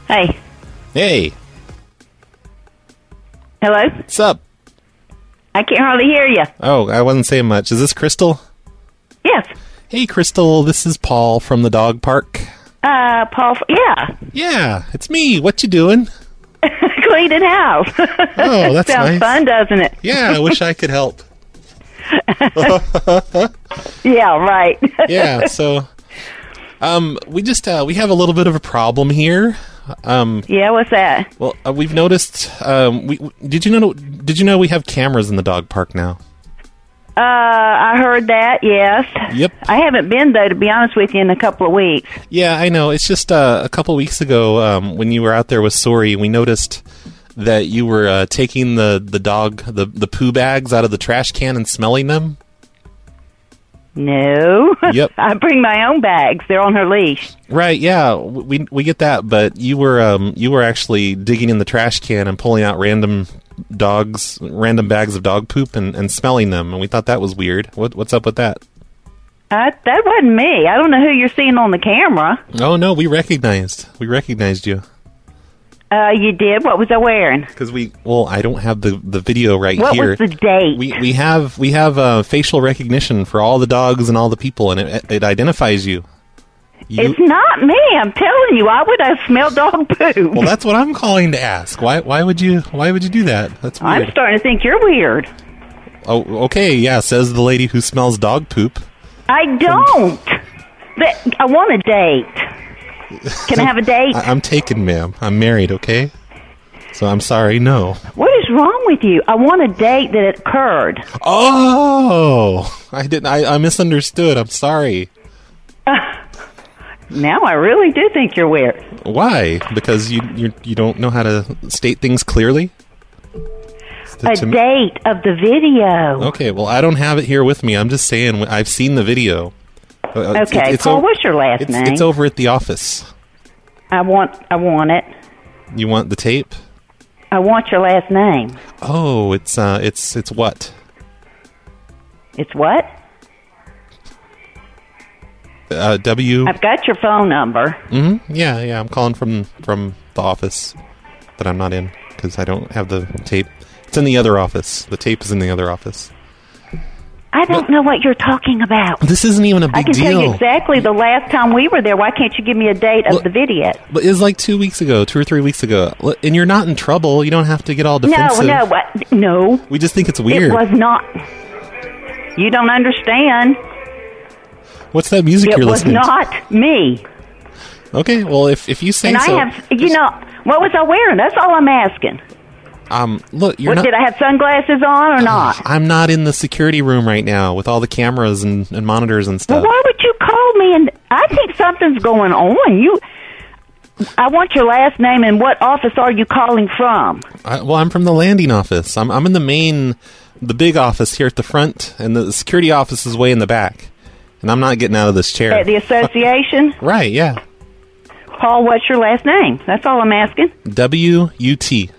Hey. Hey. Hello? What's up? I can't hardly hear you. Oh, I wasn't saying much. Is this Crystal? Yes. Hey, Crystal. This is Paul from the dog park. Paul, yeah. Yeah, it's me. What you doing? Cleaning house. Oh, that's Sounds nice. fun, doesn't it? Yeah, I wish I could help. Yeah, right. Yeah, so we just we have a little bit of a problem here. Yeah, what's that? Well, we've noticed. Did you know we have cameras in the dog park now? I heard that. Yes. Yep. I haven't been though, to be honest with you, in a couple of weeks. Yeah, I know. It's just a couple weeks ago when you were out there with Sori, we noticed that you were taking the dog the poo bags out of the trash can and smelling them. No. Yep. I bring my own bags. They're on her leash. Right. Yeah. We get that, but you were actually digging in the trash can and pulling out random bags of dog poop and smelling them, and we thought that was weird. What's up with that? That wasn't me. I don't know who you're seeing on the camera. Oh no, we recognized you. You did? What was I wearing? Because I don't have the video right what here. What was the date? We have facial recognition for all the dogs and all the people, and it identifies you. It's not me. I'm telling you. Why would I smell dog poop? Well, that's what I'm calling to ask. Why would you do that? That's weird. I'm starting to think you're weird. Oh, okay. Yeah, says the lady who smells dog poop. I don't. I want a date. Can I have a date? I'm taken, ma'am. I'm married, okay? So I'm sorry, no. What is wrong with you? I want a date that occurred. Oh! I misunderstood. I'm sorry. Now I really do think you're weird. Why? Because you don't know how to state things clearly? A date of the video. Okay, well, I don't have it here with me. I'm just saying I've seen the video. Okay, Paul, what's your last name? It's over at the office. I want it. You want the tape? I want your last name. Oh, it's what? It's what? W. I've got your phone number. Mm-hmm. Yeah. I'm calling from the office that I'm not in because I don't have the tape. It's in the other office. The tape is in the other office. I don't know what you're talking about. This isn't even a big deal. I can tell you exactly the last time we were there. Why can't you give me a date of the video? But it was like 2 weeks ago, 2 or 3 weeks ago. And you're not in trouble. You don't have to get all defensive. No. We just think it's weird. It was not. You don't understand. What's that music you're listening to? It was not me. Okay, well, if you say so. And what was I wearing? That's all I'm asking. Look, you're not... Did I have sunglasses on or not? I'm not in the security room right now with all the cameras and monitors and stuff. Well, why would you call me? And I think something's going on. I want your last name and what office are you calling from? I'm from the landing office. I'm in the big office here at the front, and the security office is way in the back. And I'm not getting out of this chair. At the association? Right, yeah. Paul, what's your last name? That's all I'm asking. W-U-T.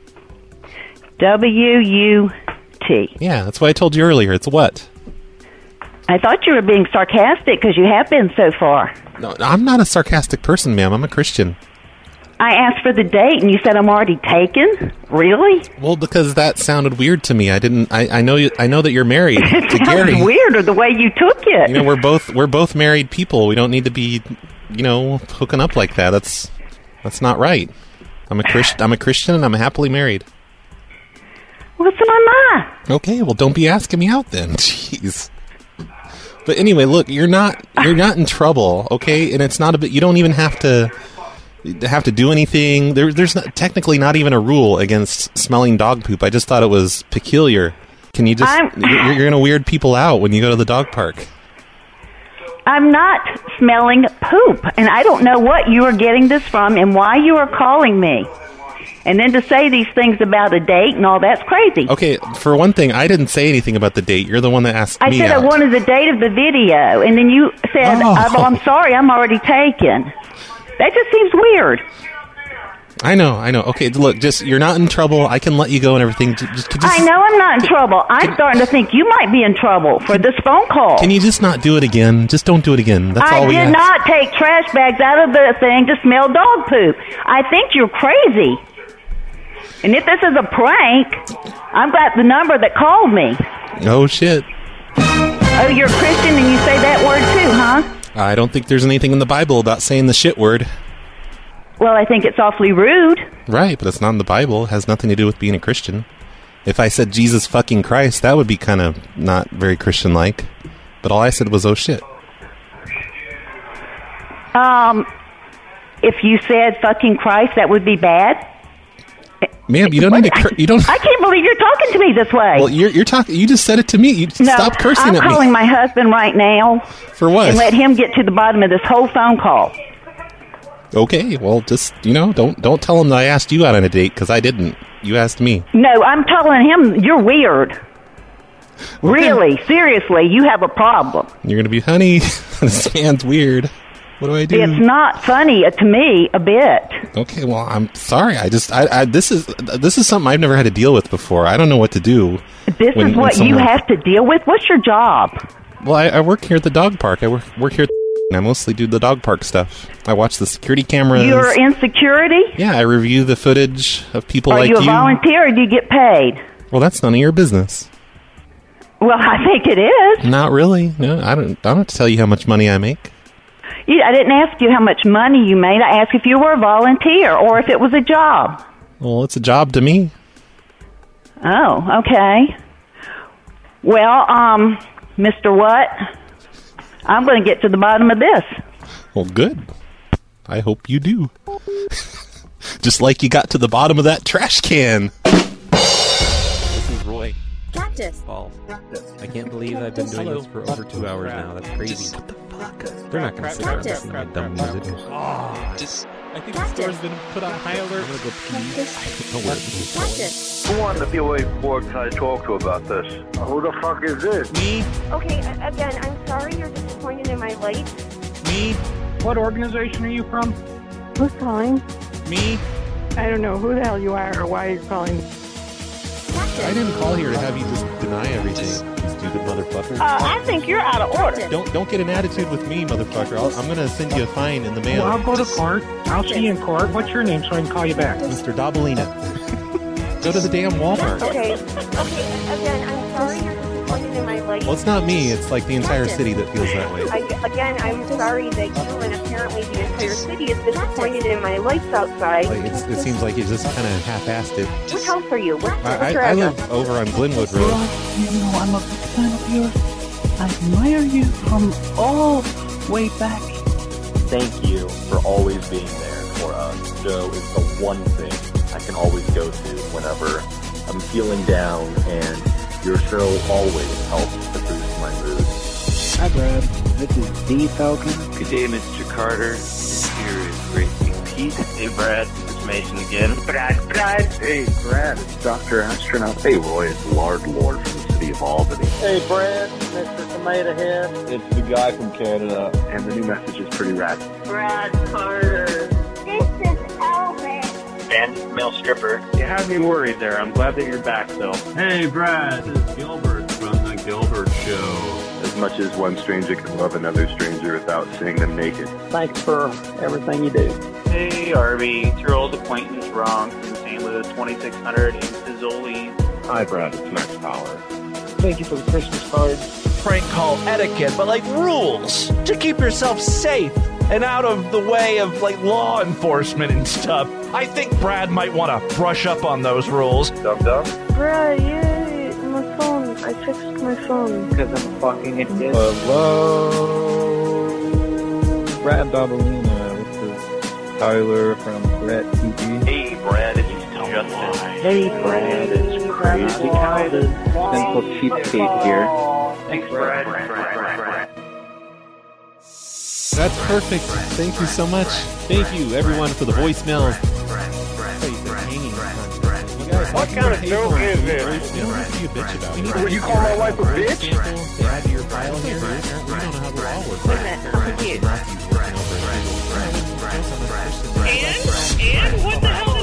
W-U-T. Yeah, that's what I told you earlier. It's what? I thought you were being sarcastic because you have been so far. No, I'm not a sarcastic person, ma'am. I'm a Christian. I asked for the date, and you said I'm already taken? Really? Well, because that sounded weird to me. I know that you're married to Gary. It sounds weirder the way you took it. We're both married people. We don't need to be, hooking up like that. That's not right. I'm a Christian, and I'm happily married. Well, so am I. Okay, well, don't be asking me out then. Jeez. But anyway, look, you're not in trouble, okay? And it's not a bit. You don't even have to do anything. There's technically not even a rule against smelling dog poop. I just thought it was peculiar. Can you just? You're going to weird people out when you go to the dog park. I'm not smelling poop, and I don't know what you are getting this from and why you are calling me. And then to say these things about a date and all, that's crazy. Okay, for one thing, I didn't say anything about the date. You're the one that asked me I said out. I wanted the date of the video, and then you said, I'm sorry, I'm already taken. That just seems weird. I know. Okay, look, just you're not in trouble. I can let you go and everything. I know I'm not in trouble. I'm starting to think you might be in trouble for this phone call. Can you just not do it again? Just don't do it again. That's all we I did not take trash bags out of the thing to smell dog poop. I think you're crazy. And if this is a prank, I've got the number that called me. Oh, shit. Oh, you're a Christian and you say that word too, huh? I don't think there's anything in the Bible about saying the shit word. Well, I think it's awfully rude. Right, but it's not in the Bible. It has nothing to do with being a Christian. If I said Jesus fucking Christ, that would be kind of not very Christian-like. But all I said was, oh shit. If you said fucking Christ, that would be bad? Ma'am, you don't need to you don't. I can't believe you're talking to me this way. Well, you're talking. You just said it to me. Stop cursing at me. I'm calling my husband right now. For what? And let him get to the bottom of this whole phone call. Okay, well, just, don't tell him that I asked you out on a date, because I didn't. You asked me. No, I'm telling him you're weird. Okay. Really, seriously, you have a problem. You're going to be, honey, this man's weird. What do I do? It's not funny to me a bit. Okay, well, I'm sorry. This is something I've never had to deal with before. I don't know what to do. This is what you have to deal with? What's your job? Well, I work here at the dog park. I work here at I mostly do the dog park stuff. I watch the security cameras. You're in security? Yeah, I review the footage of people like you. Are you a volunteer or do you get paid? Well, that's none of your business. Well, I think it is. Not really. No, I don't have to tell you how much money I make. Yeah, I didn't ask you how much money you made. I asked if you were a volunteer or if it was a job. Well, it's a job to me. Oh, okay. Well, Mr. What? I'm going to get to the bottom of this. Well, good. I hope you do. Just like you got to the bottom of that trash can. This is Roy. Cactus. Balls. I can't believe I've been doing this for over 2 hours now. That's crazy. What the fuck? They're not going to sit around listening to my dumb music. I think the store's been put on high alert. I'm going to go pee. Don't worry. Cactus. Who on the POA board can I talk to about this? Who the fuck is this? Me? Okay, again, I'm sorry you're disappointed in my light. Me? What organization are you from? Who's calling? Me? I don't know who the hell you are or why you're calling. I didn't call here to have you just deny everything, you stupid motherfucker. I think you're out of order. Don't get an attitude with me, motherfucker. I'm going to send you a fine in the mail. Well, I'll go to court. I'll see you in court. What's your name so I can call you back? Mr. Dabalina. Go to the damn Walmart. Okay, again, I'm sorry you're disappointed in my light. Well, it's not me. It's like the entire city that feels that way. I'm sorry that you and apparently the entire city is disappointed in my lights outside. Like it seems like you just kind of half-assed it. Which house are you? What's your I address? live over on Glenwood Road. You know, I'm a big fan of yours. I admire you from all way back. Thank you for always being there for us. Joe is the one thing I can always go to whenever I'm feeling down, and your show always helps to boost my mood. Hi, Brad. This is D. Falcon. Good day, Mr. Carter. Here is Great King Pete. Hey, Brad. It's Mason again. Brad. Hey, Brad, it's Dr. Astronaut. Hey, Roy, it's Lord from the city of Albany. Hey, Brad, Mr. Tomato Head. It's the guy from Canada, and the new message is pretty rad. Brad Carter. This is Elvis. And male stripper. You had me worried there. I'm glad that you're back, though. Hey, Brad, this is Gilbert from The Gilbert Show. As much as one stranger can love another stranger without seeing them naked. Thanks for everything you do. Hey, Arby. It's your old acquaintance, Ronk, in St. Louis, 2600 in Pizzoli. Hi, Brad. It's Max Power. Thank you for the Christmas card. Prank call etiquette, but like rules to keep yourself safe and out of the way of like law enforcement and stuff. I think Brad might want to brush up on those rules. Dum. Brad, yay, my phone. I fixed my phone. Because I'm a fucking idiot. Hello, Brad Dabalina. This is Tyler from Brett TV. Hey, Brad. It's Justin. Hey, Brad. It's Crazy Calvin. Simple Cheapskate here. Thanks, Brad. That's perfect. Thank you so much. Thank you, everyone, for the voicemail. What kind of joke is this? You bitch about it. You call my wife a bitch? Add to your pile here. We don't know how the law works. Wait a minute, I'm confused. And And what the hell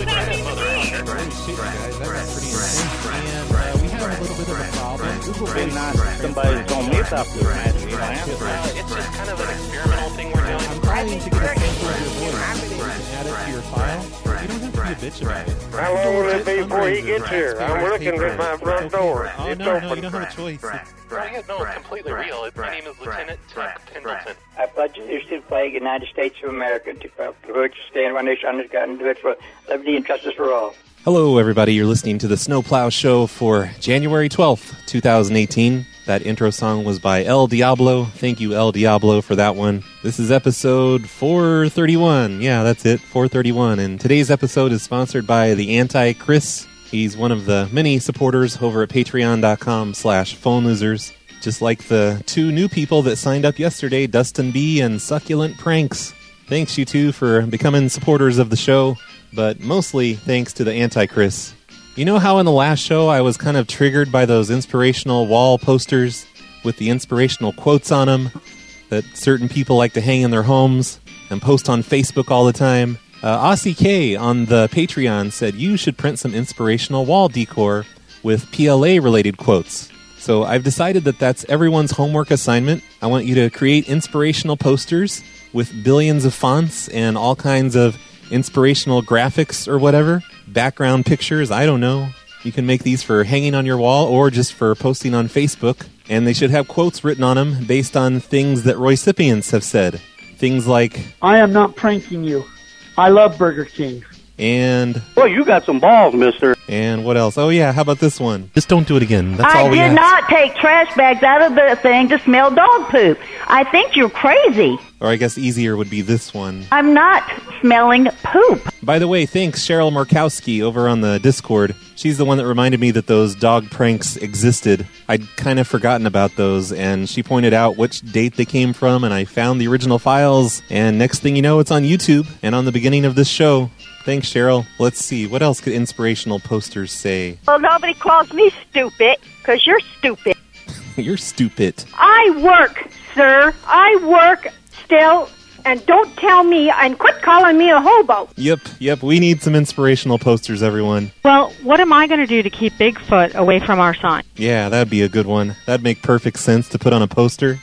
appreciate you guys. That got pretty intense. And we have a little bit of a problem. Google Voice not somebody's on me about this match. It's just kind of an experimental thing we're doing. I'm trying to get a sample of your voice so you can add it to your file. You don't have to be a bitch about it. How long will it be before he gets here? I'm looking at my front door. Oh, no, you don't have a choice. No, it's completely real. My name is Lieutenant Tuck Pendleton. I pledge allegiance to the flag of the United States of America, to which stand one nation under God, indivisible, liberty and justice for all. Hello, everybody. You're listening to the Snowplow Show for January 12th, 2018. That intro song was by El Diablo. Thank you, El Diablo, for that one. This is episode 431. Yeah, that's it, 431. And today's episode is sponsored by the Anti-Chris. He's one of the many supporters over at patreon.com/phonelosers. Just like the two new people that signed up yesterday, Dustin B. and Succulent Pranks. Thanks, you two, for becoming supporters of the show, but mostly thanks to the Anti-Chris. You know how in the last show I was kind of triggered by those inspirational wall posters with the inspirational quotes on them that certain people like to hang in their homes and post on Facebook all the time? Aussie K on the Patreon said you should print some inspirational wall decor with PLA-related quotes. So I've decided that that's everyone's homework assignment. I want you to create inspirational posters with billions of fonts and all kinds of inspirational graphics or whatever. Background pictures, I don't know. You can make these for hanging on your wall or just for posting on Facebook. And they should have quotes written on them based on things that Roycipients have said. Things like, I am not pranking you. I love Burger King. And... Well, you got some balls, mister. And what else? Oh, yeah, how about this one? Just don't do it again. That's all we I did ask. not take trash bags out of the thing to smell dog poop. I think you're crazy. Or I guess easier would be this one. I'm not smelling poop. By the way, thanks, Cheryl Markowski over on the Discord. She's the one that reminded me that those dog pranks existed. I'd kind of forgotten about those, and she pointed out which date they came from, and I found the original files, and next thing you know, it's on YouTube and on the beginning of this show. Thanks, Cheryl. Let's see. What else could inspirational posters say? Well, nobody calls me stupid, because you're stupid. You're stupid. I work, sir. I work still, and don't tell me, and quit calling me a hobo. Yep. We need some inspirational posters, everyone. Well, what am I going to do to keep Bigfoot away from our sign? Yeah, that'd be a good one. That'd make perfect sense to put on a poster.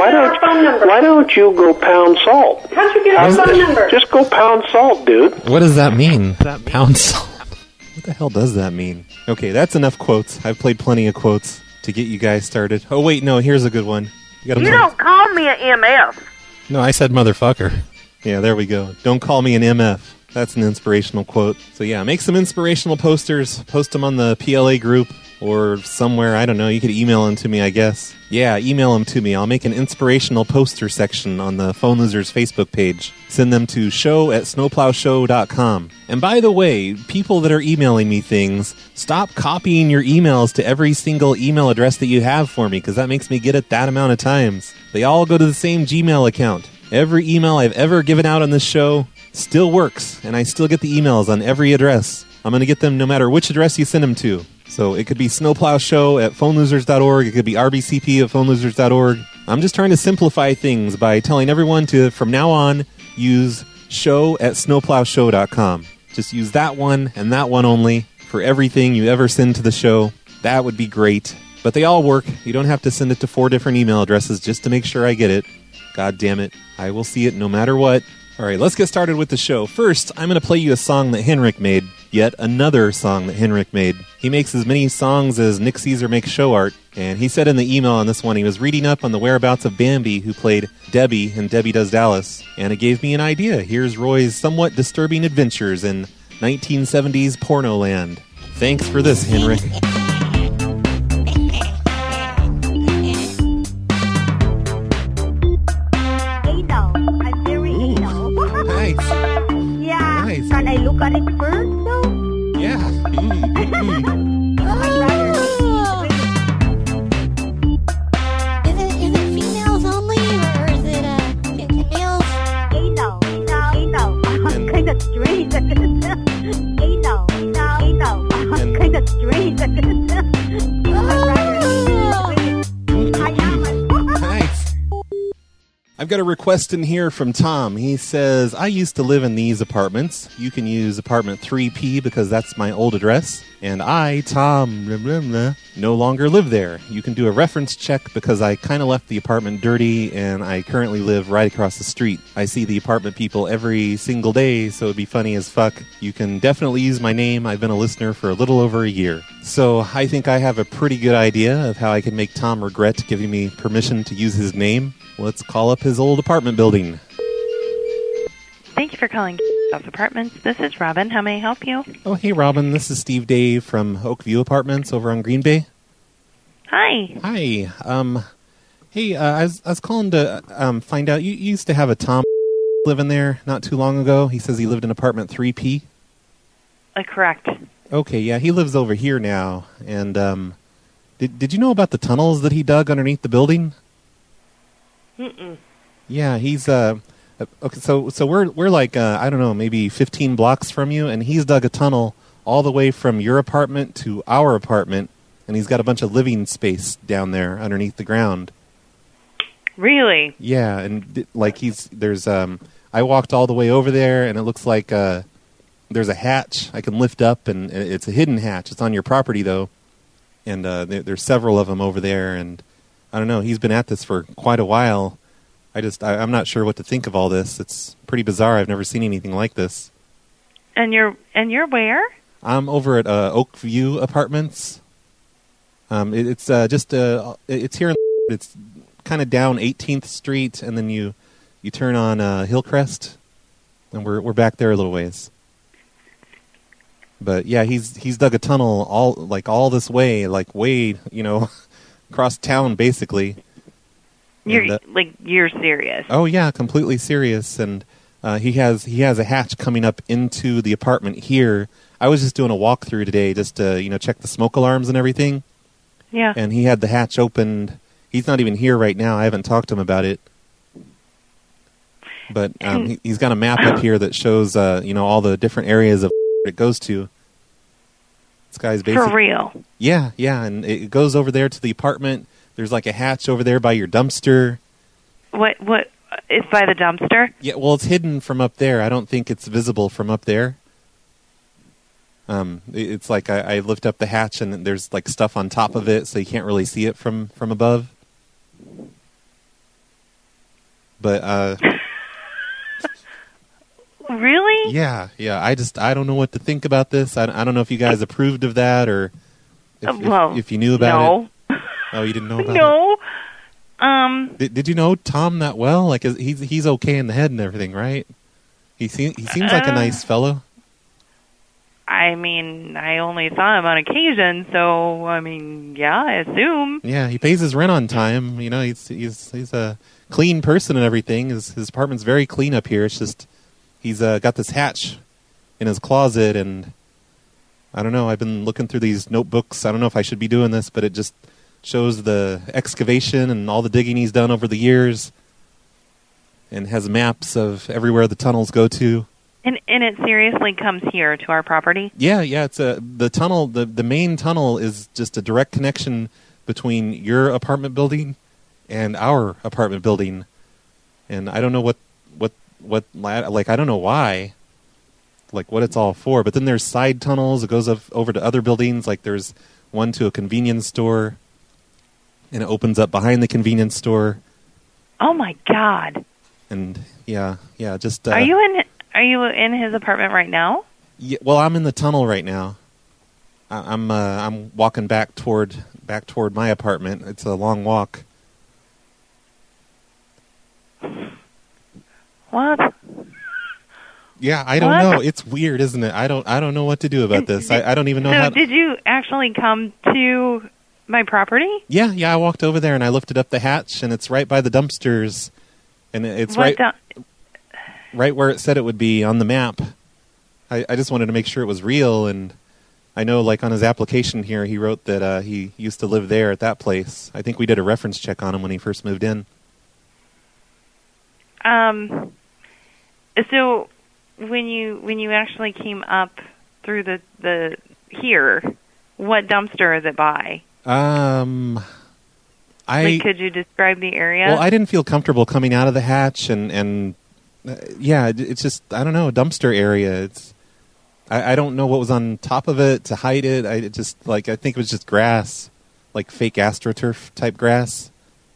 Why don't you go pound salt? How'd you get our phone number? Just go pound salt, dude. What does that mean? Pound salt. What the hell does that mean? Okay, that's enough quotes. I've played plenty of quotes to get you guys started. Oh, wait, no, here's a good one. You don't call me an MF. No, I said motherfucker. Yeah, there we go. Don't call me an MF. That's an inspirational quote. So yeah, make some inspirational posters. Post them on the PLA group or somewhere. I don't know. You could email them to me, I guess. Yeah, email them to me. I'll make an inspirational poster section on the Phone Losers Facebook page. Send them to show@snowplowshow.com. And by the way, people that are emailing me things, stop copying your emails to every single email address that you have for me, because that makes me get it that amount of times. They all go to the same Gmail account. Every email I've ever given out on this show still works, and I still get the emails on every address. I'm going to get them no matter which address you send them to. So it could be snowplowshow@phonelosers.org. It could be rbcp@phonelosers.org. I'm just trying to simplify things by telling everyone to, from now on, use show@snowplowshow.com. Just use that one and that one only for everything you ever send to the show. That would be great. But they all work. You don't have to send it to 4 different email addresses just to make sure I get it. God damn it. I will see it no matter what. All right, let's get started with the show. First, I'm going to play you a song that Henrik made. Yet another song that Henrik made. He makes as many songs as Nick Caesar makes show art. And he said in the email on this one, he was reading up on the whereabouts of Bambi, who played Debbie in Debbie Does Dallas. And it gave me an idea. Here's Roy's somewhat disturbing adventures in 1970s Pornoland. Thanks for this, Henrik. Nice. Can I look at it first, though? Yeah. Is it females only, or is it males? Anal. Kind of strange. Anal. Kind of strange. Nice. I I've got a request in here from Tom. He says, I used to live in these apartments. You can use apartment 3P because that's my old address. And I, Tom, blah, blah, blah, no longer live there. You can do a reference check because I kind of left the apartment dirty and I currently live right across the street. I see the apartment people every single day, so it'd be funny as fuck. You can definitely use my name. I've been a listener for a little over a year. So I think I have a pretty good idea of how I can make Tom regret giving me permission to use his name. Let's call up his old apartment building. Thank you for calling House Apartments. This is Robin. How may I help you? Oh, hey, Robin. This is Steve Dave from Oakview Apartments over on Green Bay. Hi. Hi. Hey, I was calling to find out. You used to have a Tom living there not too long ago. He says he lived in apartment 3P. Correct. Okay, yeah, he lives over here now. And did you know about the tunnels that he dug underneath the building? Mm-mm. Yeah, he's okay. So we're like I don't know, maybe 15 blocks from you, and he's dug a tunnel all the way from your apartment to our apartment, and he's got a bunch of living space down there underneath the ground. Really? Yeah, and like there's I walked all the way over there, and it looks like there's a hatch I can lift up, and it's a hidden hatch. It's on your property though, and there's several of them over there, and I don't know. He's been at this for quite a while. I'm not sure what to think of all this. It's pretty bizarre. I've never seen anything like this. And you're where? I'm over at Oakview Apartments. It's it's here. It's kind of down 18th Street, and then you turn on Hillcrest, and we're back there a little ways. But yeah, he's dug a tunnel all this way, way across town, basically. You're serious? Oh yeah, completely serious. And he has a hatch coming up into the apartment here. I was just doing a walkthrough today, just to check the smoke alarms and everything. Yeah. And he had the hatch opened. He's not even here right now. I haven't talked to him about it. But he's got a map up here that shows all the different areas of it goes to. This guy's basically for real. Yeah, and it goes over there to the apartment. There's like a hatch over there by your dumpster. What is by the dumpster? Yeah, well, it's hidden from up there. I don't think it's visible from up there. It's like I lift up the hatch and there's like stuff on top of it, so you can't really see it from above. But really? Yeah. I don't know what to think about this. I don't know if you guys approved of that or if you knew about it. Oh, you didn't know about it? No. Did you know Tom that well? Like, he's okay in the head and everything, right? He seems like a nice fellow. I mean, I only saw him on occasion, so yeah, I assume. Yeah, he pays his rent on time. He's a clean person and everything. His apartment's very clean up here. It's just he's got this hatch in his closet, and I don't know. I've been looking through these notebooks. I don't know if I should be doing this, but it just shows the excavation and all the digging he's done over the years, and has maps of everywhere the tunnels go to. And it seriously comes here to our property? Yeah. It's the tunnel. The main tunnel is just a direct connection between your apartment building and our apartment building, and I don't know what I don't know why, like what it's all for. But then there's side tunnels. It goes up over to other buildings. Like there's one to a convenience store. And it opens up behind the convenience store. Oh my God! And yeah. Just Are you in his apartment right now? Yeah. Well, I'm in the tunnel right now. I'm walking back toward my apartment. It's a long walk. What? Yeah, I don't know. It's weird, isn't it? I don't know what to do about this. I don't even know how. So did you actually come to my property? Yeah, I walked over there and I lifted up the hatch, and it's right by the dumpsters, and it's right where it said it would be on the map. I just wanted to make sure it was real, and I know, like on his application here, he wrote that he used to live there at that place. I think we did a reference check on him when he first moved in. So when you actually came up through the here, what dumpster is it by? Could you describe the area? Well, I didn't feel comfortable coming out of the hatch, and yeah, it's just, I don't know, a dumpster area. I don't know what was on top of it to hide it. I think it was just grass, like fake AstroTurf type grass.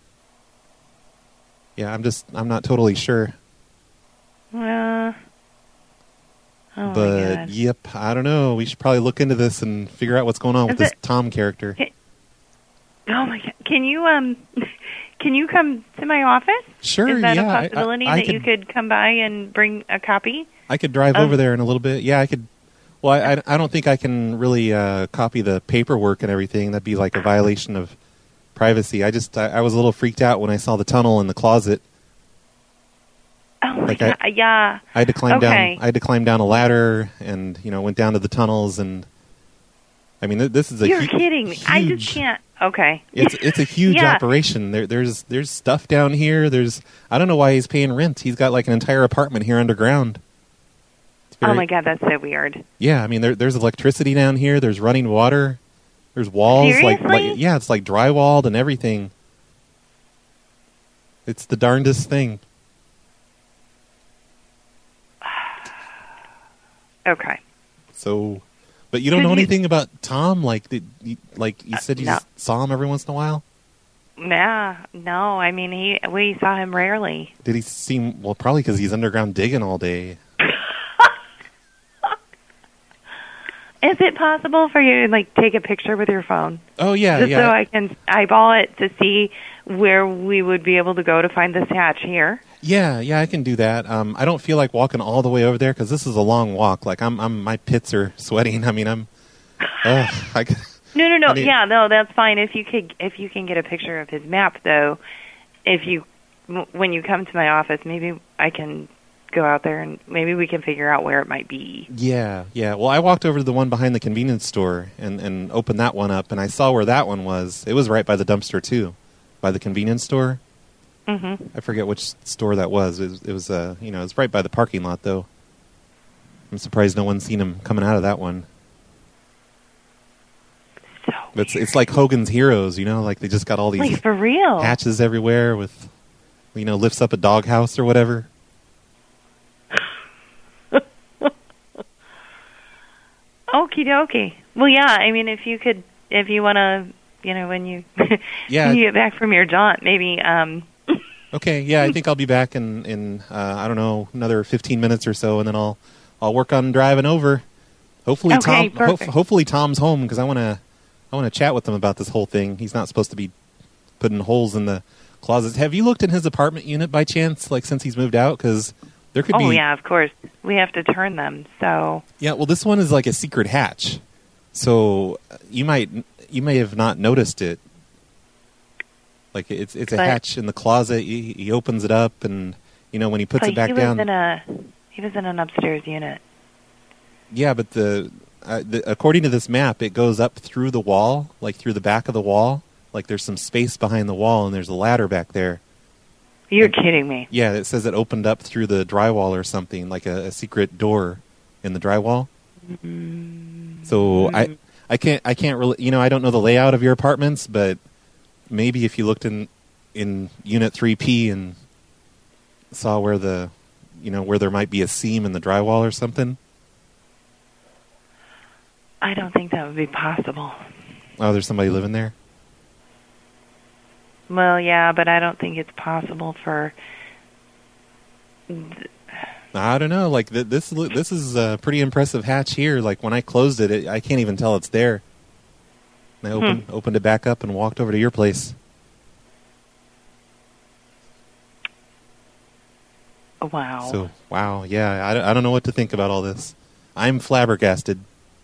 Yeah, I'm not totally sure. Oh But my God. yep, I don't know. We should probably look into this and figure out what's going on with this Tom character. Oh my God! Can you come to my office? Sure. Is that yeah, a possibility I that you could come by and bring a copy? I could drive over there in a little bit. Yeah, I could. Well, I don't think I can really copy the paperwork and everything. That'd be like a violation of privacy. I was a little freaked out when I saw the tunnel in the closet. Oh my God! Yeah. I had to climb down. Okay. I had to climb down a ladder, and went down to the tunnels. And I mean, this is a You're kidding me! I just can't. Okay. It's a huge Yeah. operation. There's stuff down here. I don't know why he's paying rent. He's got like an entire apartment here underground. Oh my God, that's so weird. Yeah, I mean, there's electricity down here. There's running water. There's walls. Seriously? Yeah, it's like drywalled and everything. It's the darndest thing. Okay. So, but you don't know anything about Tom? Like you said, you no. just saw him every once in a while? Nah, no. I mean, we saw him rarely. Did he seem, well, probably because he's underground digging all day. Is it possible for you to take a picture with your phone? Oh yeah, Just yeah. so I can eyeball it to see where we would be able to go to find this hatch here. Yeah, I can do that. I don't feel like walking all the way over there because this is a long walk. Like my pits are sweating. I mean, No. Yeah, no, that's fine. If you can get a picture of his map, though, when you come to my office, maybe I can go out there and maybe we can figure out where it might be. Yeah. Well, I walked over to the one behind the convenience store and opened that one up, and I saw where that one was. It was right by the dumpster too, by the convenience store. Mm-hmm. I forget which store that was. It was it was right by the parking lot though. I'm surprised no one's seen him coming out of that one. So it's like Hogan's Heroes, like they just got all these for real hatches everywhere with, lifts up a doghouse or whatever. Okie dokie. Well, yeah. I mean, if you want to, when you when you get back from your jaunt, maybe. Okay. Yeah, I think I'll be back in I don't know, another 15 minutes or so, and then I'll work on driving over. Hopefully, okay, perfect. Hopefully Tom's home because I want to chat with him about this whole thing. He's not supposed to be putting holes in the closets. Have you looked in his apartment unit by chance, like since he's moved out? Because there could be. Oh yeah, of course. We have to turn them. So. Yeah, well, this one is like a secret hatch, so you may have not noticed it. Like it's a hatch in the closet. He opens it up, and when he puts it back down. He was in an upstairs unit. Yeah, but according to this map, it goes up through the wall, like through the back of the wall. Like there's some space behind the wall, and there's a ladder back there. You're kidding me. Yeah, it says it opened up through the drywall or something, like a secret door in the drywall. Mm-hmm. So I can't really, I don't know the layout of your apartments, but maybe if you looked in Unit 3P and saw where where there might be a seam in the drywall or something. I don't think that would be possible. Oh, there's somebody living there? Well, yeah, but I don't think it's possible for. I don't know. Like this is a pretty impressive hatch here. Like when I closed it, I can't even tell it's there. And I opened it back up and walked over to your place. Wow. So wow, yeah. I don't know what to think about all this. I'm flabbergasted.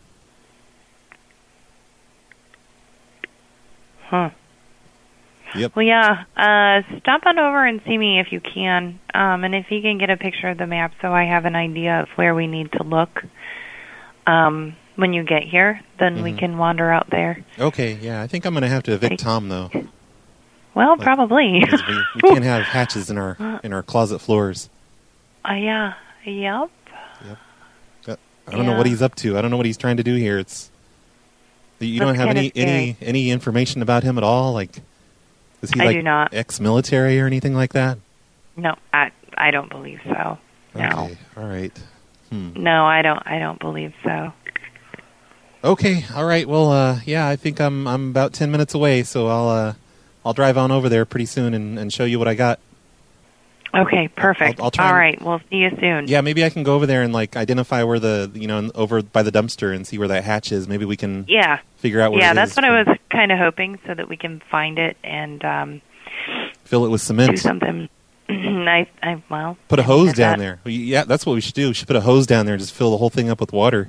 Huh. Yep. Well, yeah. Stop on over and see me if you can, and if you can get a picture of the map, so I have an idea of where we need to look. When you get here, then we can wander out there. Okay. Yeah, I think I'm going to have to evict Tom though. Well, probably. We can't have hatches in our closet floors. Yeah. Yep. I don't know what he's up to. I don't know what he's trying to do here. You don't have any information about him at all. Like, Is he I like do not. ex-military or anything like that? No, I don't believe so. No. Okay, all right. No, I don't believe so. Okay, all right. Well, yeah, I think I'm about 10 minutes away, so I'll drive on over there pretty soon and show you what I got. Okay, perfect. I'll try all and- right, we'll see you soon. Yeah, maybe I can go over there and like identify where over by the dumpster and see where that hatch is. Maybe we can Yeah. figure out where Yeah, it that's is. what I was kind of hoping, so that we can find it and Fill it with cement. do something. Well, Put a hose that's down that. there. Yeah, that's what we should do. We should put a hose down there and just fill the whole thing up with water.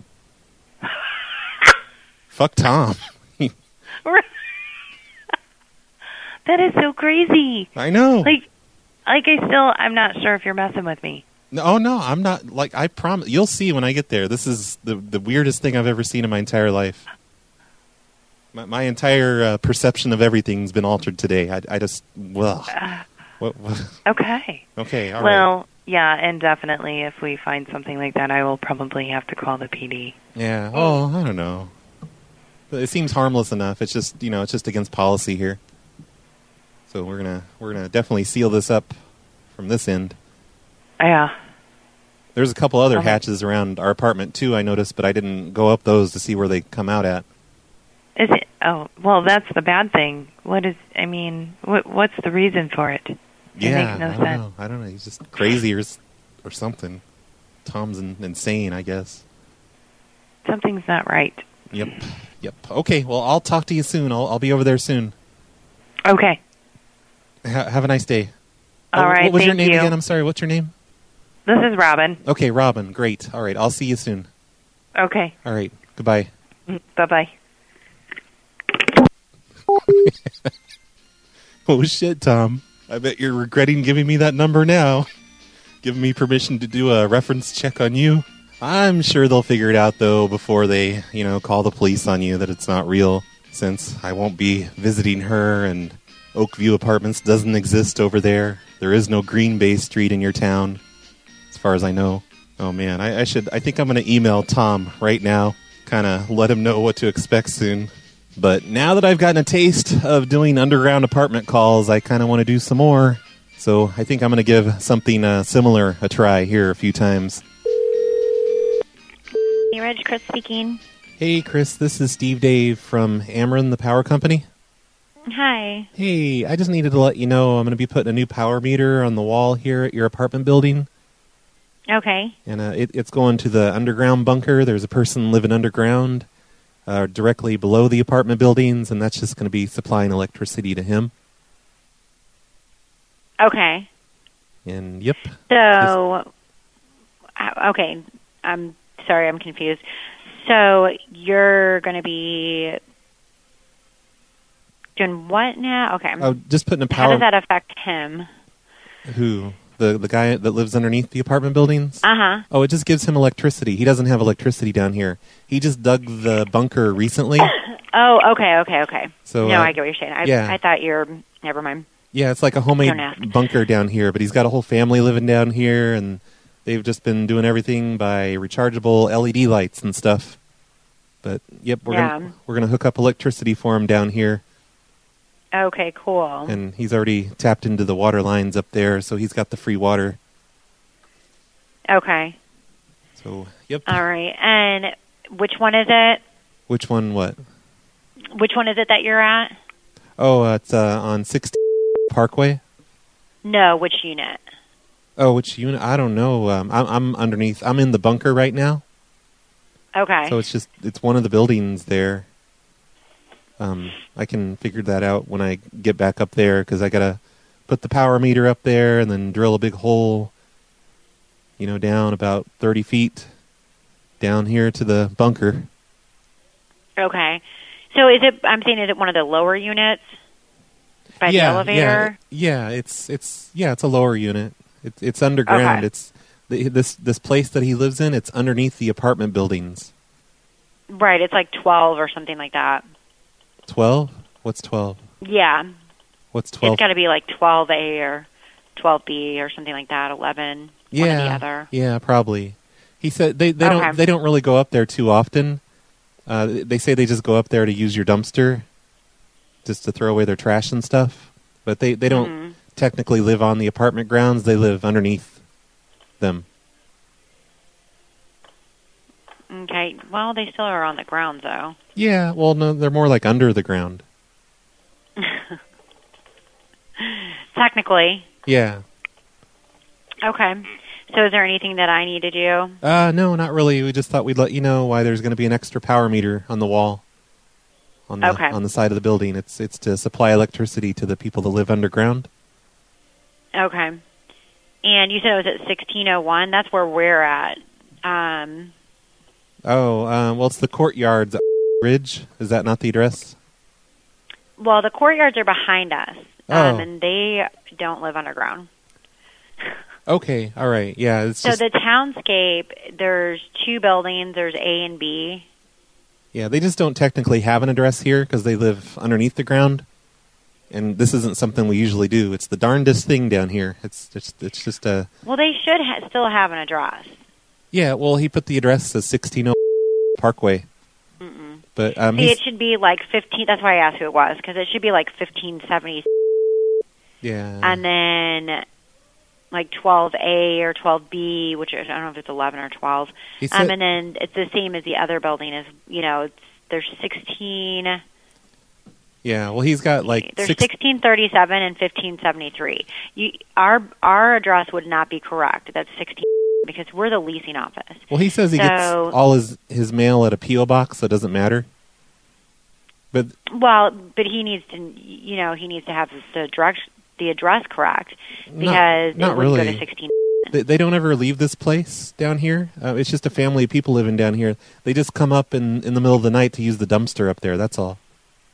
Fuck Tom. That is so crazy. I know. I'm not sure if you're messing with me. No, I'm not. Like, I promise. You'll see when I get there. This is the weirdest thing I've ever seen in my entire life. My entire perception of everything's been altered today. I just, well. What? Okay. Okay, all right. Well, yeah, and definitely if we find something like that, I will probably have to call the PD. Yeah. Oh, I don't know. But it seems harmless enough. It's just, it's just against policy here. So we're gonna definitely seal this up from this end. Yeah. There's a couple other hatches around our apartment too, I noticed, but I didn't go up those to see where they come out at. Is it? Oh, well, that's the bad thing. What's the reason for it? It makes no sense. I don't know. He's just crazy or something. Tom's insane, I guess. Something's not right. Yep. Okay, well, I'll talk to you soon. I'll be over there soon. Okay. Have a nice day. All right, What was your thank name you. again? I'm sorry, what's your name? This is Robin. Okay, Robin. Great. All right, I'll see you soon. Okay. All right, goodbye. Bye-bye. Oh, shit, Tom. I bet you're regretting giving me that number now. Giving me permission to do a reference check on you. I'm sure they'll figure it out, though, before they, call the police on you that it's not real, since I won't be visiting her and Oakview Apartments doesn't exist over there. There is no Green Bay Street in your town, as far as I know. Oh, man, I think I'm going to email Tom right now, kind of let him know what to expect soon. But now that I've gotten a taste of doing underground apartment calls, I kind of want to do some more. So I think I'm going to give something similar a try here a few times. Hey, Reg, Chris speaking. Hey, Chris, this is Steve Dave from Ameren, the power company. Hi. Hey, I just needed to let you know I'm going to be putting a new power meter on the wall here at your apartment building. Okay. And it's going to the underground bunker. There's a person living underground directly below the apartment buildings, and that's just going to be supplying electricity to him. Okay. And, yep. So, okay. I'm sorry, I'm confused. So, you're going to be doing what now? Okay. Oh, just putting a power... How does that affect him? Who? The guy that lives underneath the apartment buildings? Uh-huh. Oh, it just gives him electricity. He doesn't have electricity down here. He just dug the bunker recently. Oh, okay. So, no, I get what you're saying. I thought you're... Never mind. Yeah, it's like a homemade bunker down here, but he's got a whole family living down here, and they've just been doing everything by rechargeable LED lights and stuff. But, yep, we're gonna hook up electricity for him down here. Okay, cool. And he's already tapped into the water lines up there, so he's got the free water. Okay. So, yep. All right. And which one is it? Which one, what? Which one is it that you're at? Oh, it's on 16 Parkway. No, which unit? Oh, which unit? I don't know. I'm underneath. I'm in the bunker right now. Okay. So it's one of the buildings there. I can figure that out when I get back up there, because I got to put the power meter up there and then drill a big hole, down about 30 feet down here to the bunker. Okay. So is it one of the lower units by the elevator? Yeah, it's a lower unit. It's underground. Okay. It's this place that he lives in, it's underneath the apartment buildings. Right, it's like 12 or something like that. 12? What's 12? Yeah. What's 12? It's got to be like 12A or 12B or something like that, 11, one or the other. Yeah, probably. He said they don't really go up there too often. They say they just go up there to use your dumpster, just to throw away their trash and stuff. But they don't technically live on the apartment grounds. They live underneath them. Okay. Well, they still are on the ground, though. Yeah. Well, no, they're more like under the ground. Technically. Yeah. Okay. So is there anything that I need to do? No, not really. We just thought we'd let you know why there's going to be an extra power meter on the wall on the side of the building. It's to supply electricity to the people that live underground. Okay. And you said it was at 1601. That's where we're at. Well, it's the Courtyards Ridge. Is that not the address? Well, the Courtyards are behind us, and they don't live underground. Okay, all right, yeah. It's so just, the Townscape, there's 2 buildings. There's A and B. Yeah, they just don't technically have an address here because they live underneath the ground, and this isn't something we usually do. It's the darndest thing down here. It's just a. Well, they should still have an address. Yeah, well, he put the address as 1601 Parkway. Mm-mm. But see, it should be like 15. That's why I asked who it was, because it should be like 1570. Yeah. And then like 12A or 12B, which I don't know if it's 11 or 12. And then it's the same as the other building. There's 16. Yeah, well, he's got like there's 1637 and 1573. Our address would not be correct. That's 16 because we're the leasing office. Well, he says he gets all his mail at a P.O. box, so it doesn't matter. But he needs to have the address correct because not it really. Go to 16. They don't ever leave this place down here. It's just a family of people living down here. They just come up in the middle of the night to use the dumpster up there. That's all.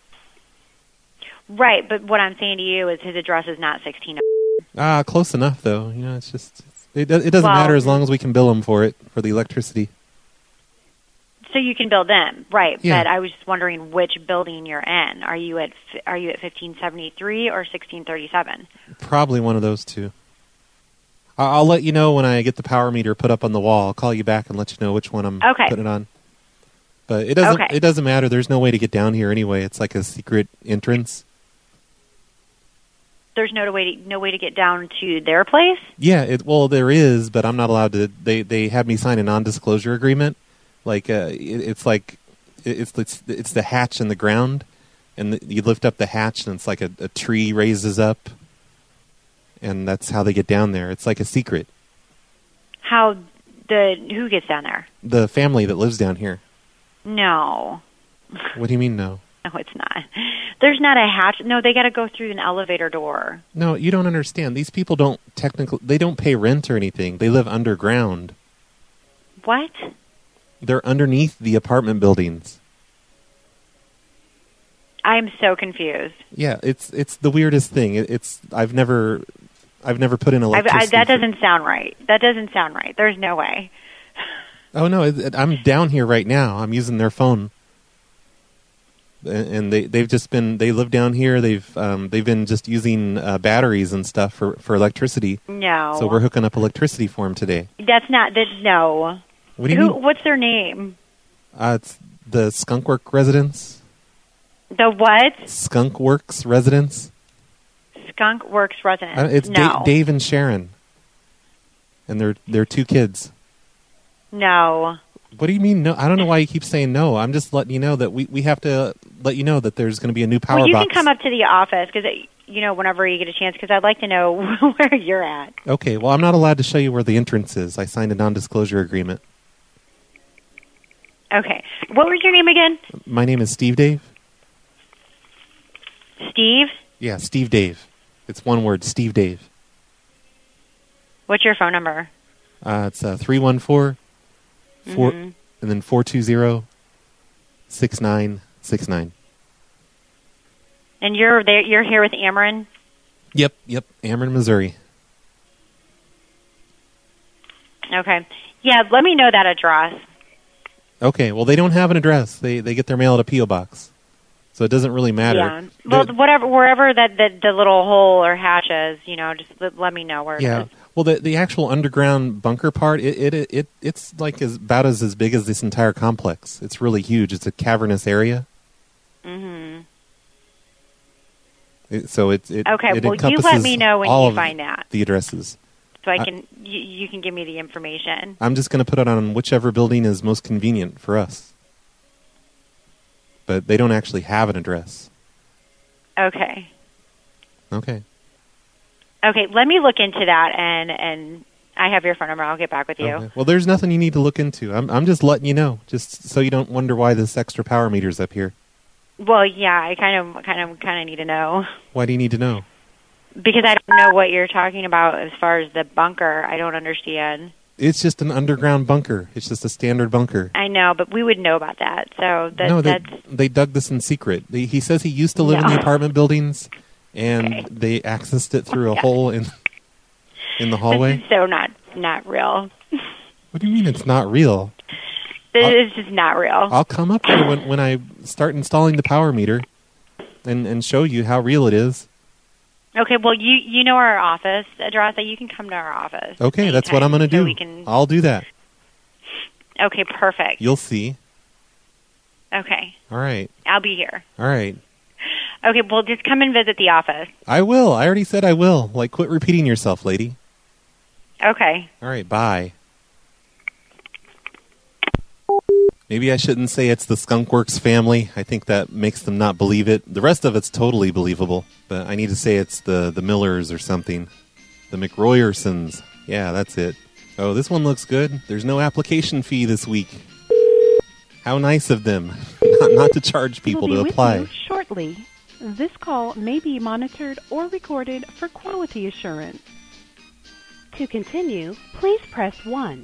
Right, but what I'm saying to you is his address is not 16. Close enough though. It's just it doesn't matter as long as we can bill them for the electricity. So you can bill them, right? Yeah. But I was just wondering which building you're in. Are you at 1573 or 1637? Probably one of those two. I'll let you know when I get the power meter put up on the wall. I'll call you back and let you know which one I'm putting it on. But it doesn't matter. There's no way to get down here anyway. It's like a secret entrance. There's no way to get down to their place? Yeah, there is, but I'm not allowed to. They had me sign a non-disclosure agreement. Like it's the hatch in the ground, and you lift up the hatch, and it's like a tree raises up, and that's how they get down there. It's like a secret. Who gets down there? The family that lives down here. No. What do you mean no? No, it's not. There's not a hatch. No, they got to go through an elevator door. No, you don't understand. These people don't pay rent or anything. They live underground. What? They're underneath the apartment buildings. I'm so confused. Yeah, it's the weirdest thing. I've never put in electricity. That doesn't sound right. That doesn't sound right. There's no way. Oh no, I'm down here right now. I'm using their phone. And they live down here. They've been just using batteries and stuff for electricity. No. So we're hooking up electricity for them today. That's not no. What do you mean? What's their name? It's the Skunkworks Residence. The what? Skunk Works Residence. Skunk Works Residence. It's no. Dave and Sharon, and they're 2 kids. No. What do you mean no? I don't know why you keep saying no. I'm just letting you know that we have to let you know that there's going to be a new power box. Well, you can come up to the office because whenever you get a chance, because I'd like to know where you're at. Okay. Well, I'm not allowed to show you where the entrance is. I signed a non-disclosure agreement. Okay. What was your name again? My name is Steve Dave. Steve? Yeah, Steve Dave. It's one word, Steve Dave. What's your phone number? It's 314 and then 420-6969. And you're here with Ameren? Yep, Ameren, Missouri. Okay. Yeah, let me know that address. Okay, well, they don't have an address. They get their mail at a P.O. box. So it doesn't really matter. Yeah. Well, wherever the little hole or hatch is, just let me know where it is. Well, the actual underground bunker part, it's like about as big as this entire complex. It's really huge. It's a cavernous area. Mm-hmm. Okay, well, you encompasses let me know when all you of find that, the addresses. so I can you can give me the information. I'm just going to put it on whichever building is most convenient for us. But they don't actually have an address. Okay. Okay. Okay, let me look into that, and I have your phone number. I'll get back with you. Okay. Well, there's nothing you need to look into. I'm just letting you know, just so you don't wonder why this extra power meter's up here. Well, yeah, I kind of need to know. Why do you need to know? Because I don't know what you're talking about as far as the bunker. I don't understand. It's just an underground bunker. It's just a standard bunker. I know, but we would know about that. So they dug this in secret. He says he used to live in the apartment buildings, and they accessed it through a hole in the hallway. This is so not real. What do you mean it's not real? This is just not real. I'll come up there when I start installing the power meter and show you how real it is. Okay, well, you know our office address. You can come to our office. Okay, that's what I'm going to do. I'll do that. Okay, perfect. You'll see. Okay. All right. I'll be here. All right. Okay, well, just come and visit the office. I will. I already said I will. Like, quit repeating yourself, lady. Okay. All right, bye. Maybe I shouldn't say it's the Skunkworks family. I think that makes them not believe it. The rest of it's totally believable. But I need to say it's the Millers or something. The McRoyersons. Yeah, that's it. Oh, this one looks good. There's no application fee this week. How nice of them. Not to charge people to apply. With you shortly. This call may be monitored or recorded for quality assurance. To continue, please press 1.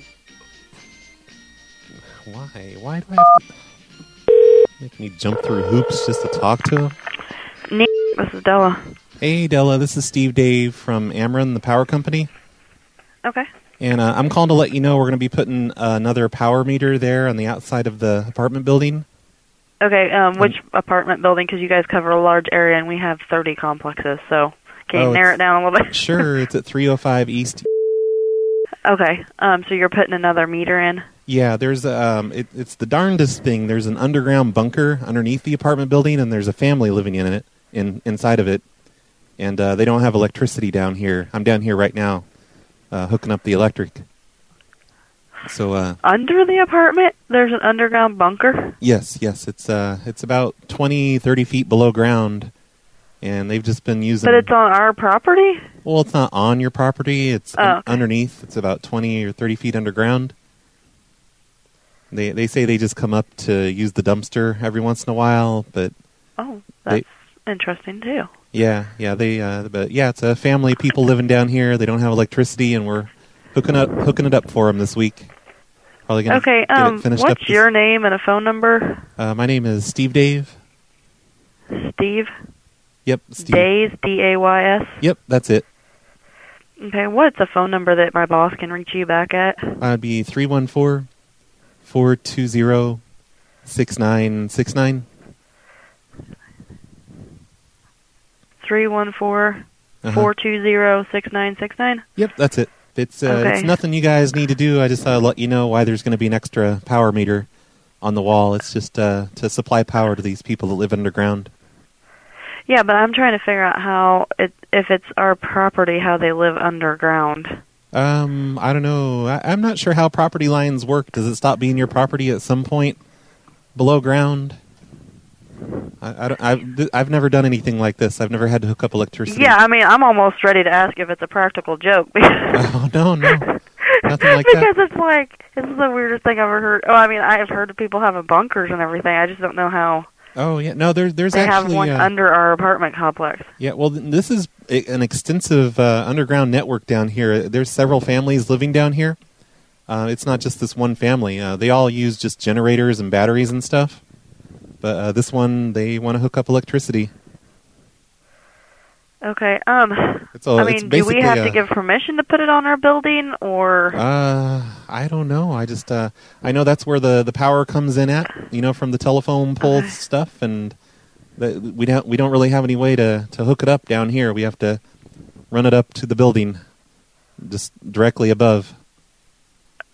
Why? Why do I have to make me jump through hoops just to talk to him? Nick, this is Della. Hey, Della, this is Steve Dave from Ameren, the power company. Okay. And I'm calling to let you know we're going to be putting another power meter there on the outside of the apartment building. Okay, which apartment building? Because you guys cover a large area and we have 30 complexes, so can you narrow it down a little bit? Sure, it's at 305 East. Okay, so you're putting another meter in? Yeah, there's it's the darndest thing. There's an underground bunker underneath the apartment building, and there's a family living in it, inside of it, and they don't have electricity down here. I'm down here right now, hooking up the electric. So under the apartment, there's an underground bunker? Yes, it's about 20, 30 feet below ground, and they've just been using. But it's on our property? Well, it's not on your property. It's underneath. It's about 20 or 30 feet underground. They say they just come up to use the dumpster every once in a while, but that's interesting too. Yeah, but it's a family, people living down here. They don't have electricity, and we're hooking it up for them this week. Probably gonna get it finished up. What's your name and a phone number? My name is Steve Dave. Steve? Yep, Steve. Days, D-A-Y-S? Yep, that's it. Okay, what's a phone number that my boss can reach you back at? It'd be 314-420-6969. 314-420-6969? Yep, that's it. It's nothing you guys need to do. I just thought I'd let you know why there's going to be an extra power meter on the wall. It's just to supply power to these people that live underground. Yeah, but I'm trying to figure out how, if it's our property, how they live underground. I don't know. I'm not sure how property lines work. Does it stop being your property at some point below ground? I've never done anything like this. I've never had to hook up electricity. Yeah, I mean, I'm almost ready to ask if it's a practical joke. Oh, no. Nothing like because it's like, this is the weirdest thing I've ever heard. Oh, I mean, I've heard of people having bunkers and everything. I just don't know how. Oh, yeah. No, there's they actually... They have one under our apartment complex. Yeah, well, this is an extensive underground network down here. There's several families living down here. It's not just this one family. They all use just generators and batteries and stuff. But this one, they want to hook up electricity. Okay. I mean, do we have to give permission to put it on our building, or? I don't know. I just I know that's where the power comes in at. From the telephone pole stuff, and we don't really have any way to hook it up down here. We have to run it up to the building, just directly above.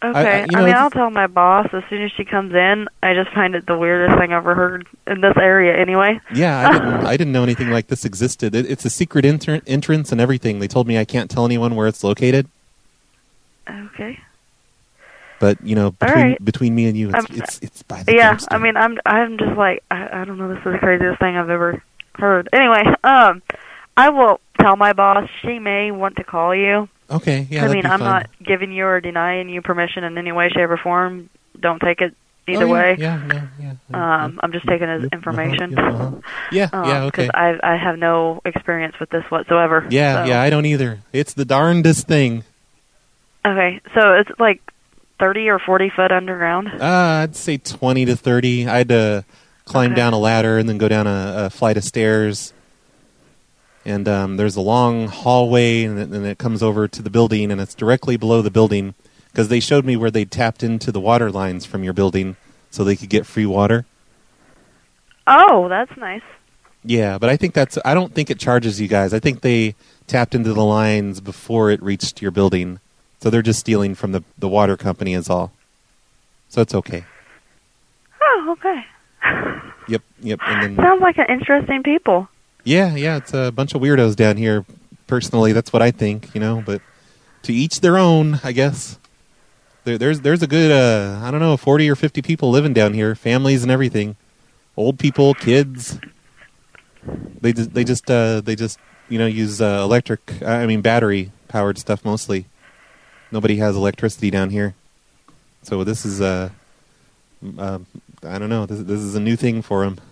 Okay. I'll tell my boss as soon as she comes in. I just find it the weirdest thing I've ever heard in this area anyway. Yeah, I didn't know anything like this existed. It's a secret entrance and everything. They told me I can't tell anyone where it's located. Okay. But, between me and you, it's by the dumpster. I'm just like, I don't know, this is the craziest thing I've ever heard. Anyway, I will tell my boss. She may want to call you. Okay, yeah, I'm not giving you or denying you permission in any way, shape, or form. Don't take it either way. Yeah. I'm just taking his information. Yeah, okay. Because I have no experience with this whatsoever. Yeah, I don't either. It's the darndest thing. Okay, so it's like 30 or 40 foot underground? I'd say 20 to 30. I had to climb down a ladder and then go down a flight of stairs. And there's a long hallway, and then it comes over to the building, and it's directly below the building, because they showed me where they tapped into the water lines from your building so they could get free water. Oh, that's nice. Yeah, but I don't think it charges you guys. I think they tapped into the lines before it reached your building. So they're just stealing from the water company is all. So it's okay. Oh, okay. Yep. And then, sounds like an interesting people. Yeah, it's a bunch of weirdos down here. Personally, that's what I think, but to each their own, I guess. There's a good, 40 or 50 people living down here, families and everything. Old people, kids. They just use battery powered stuff mostly. Nobody has electricity down here. So this is I don't know, this is a new thing for them.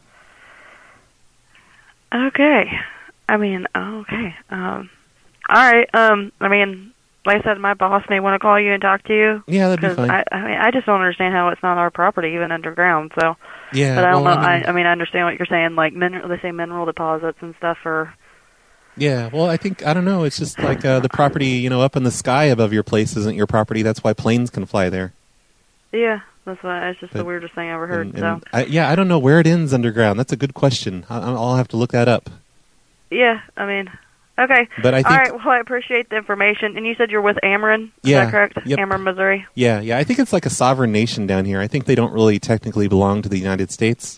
Okay. Okay. All right. Like I said, my boss may want to call you and talk to you. Yeah, that'd be fine. I just don't understand how it's not our property, even underground. So, yeah, but I don't know. I understand what you're saying. Like they say mineral deposits and stuff are. Yeah, well, I don't know. It's just like the property, up in the sky above your place isn't your property. That's why planes can fly there. Yeah, that's why. It's just the weirdest thing I ever heard. I don't know where it ends underground. That's a good question. I'll have to look that up. Yeah, okay. But I think, all right, well, I appreciate the information. And you said you're with Ameren, is that correct? Yep. Ameren, Missouri? Yeah, I think it's like a sovereign nation down here. I think they don't really technically belong to the United States.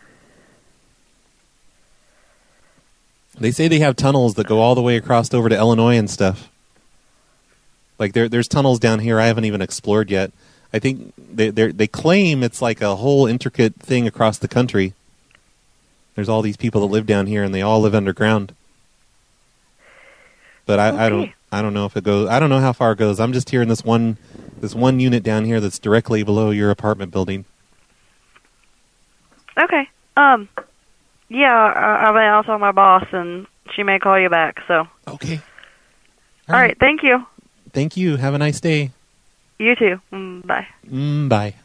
They say they have tunnels that go all the way across over to Illinois and stuff. Like there's tunnels down here I haven't even explored yet. I think they claim it's like a whole intricate thing across the country. There's all these people that live down here, and they all live underground. But I don't know if it goes. I don't know how far it goes. I'm just here in this one unit down here that's directly below your apartment building. Okay. Yeah, I'll tell my boss, and she may call you back. So. Okay. All right. Thank you. Thank you. Have a nice day. You too. Bye. Bye.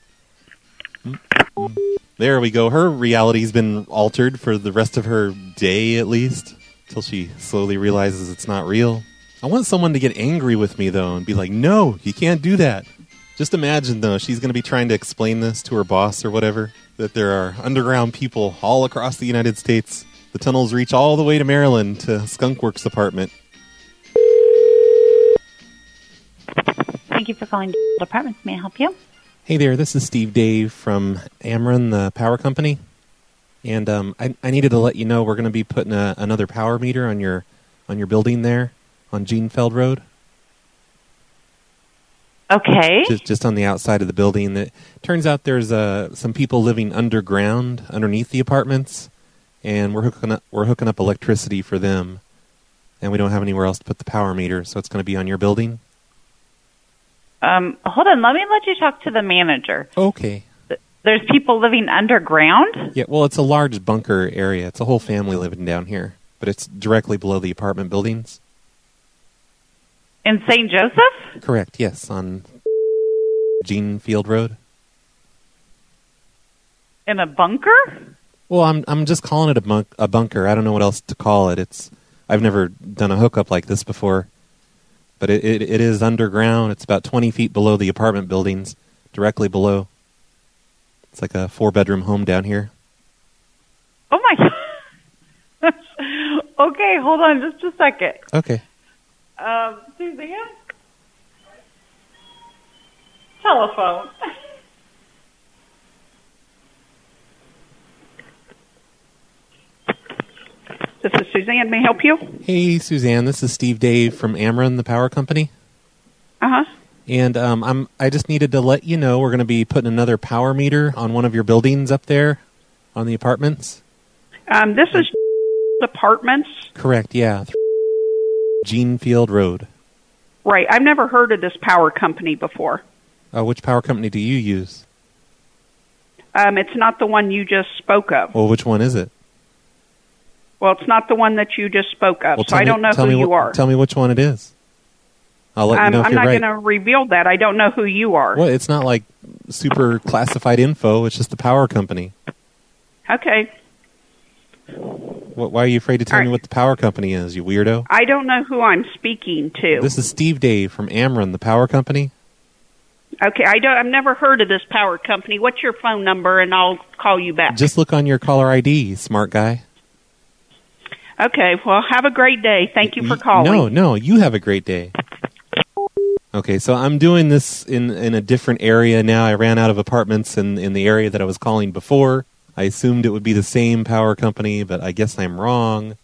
There we go. Her reality's been altered for the rest of her day, at least, till she slowly realizes it's not real. I want someone to get angry with me, though, and be like, no, you can't do that. Just imagine, though, she's going to be trying to explain this to her boss or whatever, that there are underground people all across the United States. The tunnels reach all the way to Maryland, to Skunkworks apartment. Thank you for calling Apartments. May I help you? Hey there, this is Steve Dave from Ameren, the power company. And I needed to let you know we're going to be putting another power meter on your building there on Genefeld Road. Okay. Just on the outside of the building. It turns out there's some people living underground underneath the apartments, and we're hooking up electricity for them, and we don't have anywhere else to put the power meter, so it's going to be on your building. Hold on. Let me let you talk to the manager. Okay. There's people living underground? Yeah, well, it's a large bunker area. It's a whole family living down here, but it's directly below the apartment buildings. In St. Joseph? Correct, yes, on Genefeld Road. In a bunker? Well, I'm just calling it a bunker. I don't know what else to call it. I've never done a hookup like this before. But it is underground. It's about 20 feet below the apartment buildings, directly below. It's like a 4-bedroom home down here. Oh, my gosh. Okay, hold on just a second. Okay. Suzanne? telephone. This is Suzanne. May I help you? Hey, Suzanne. This is Steve Dave from Ameren, the power company. Uh-huh. And I just needed to let you know we're going to be putting another power meter on one of your buildings up there on the apartments. This is apartments? Correct, yeah. Gene Field Road. Right. I've never heard of this power company before. Which power company do you use? It's not the one you just spoke of. Well, which one is it? Well, it's not the one that you just spoke of, Well, so I don't know who you are. Tell me which one it is. I'll let you know if I'm you're not right. going to reveal that. I don't know who you are. Well, it's not like super classified info. It's just the power company. Okay. Why are you afraid to tell me what the power company is, you weirdo? I don't know who I'm speaking to. This is Steve Dave from Ameren, the power company. Okay, I've never heard of this power company. What's your phone number, and I'll call you back. Just look on your caller ID, smart guy. Okay, well, have a great day. Thank you for calling. No, you have a great day. Okay, so I'm doing this in a different area now. I ran out of apartments in the area that I was calling before. I assumed it would be the same power company, but I guess I'm wrong.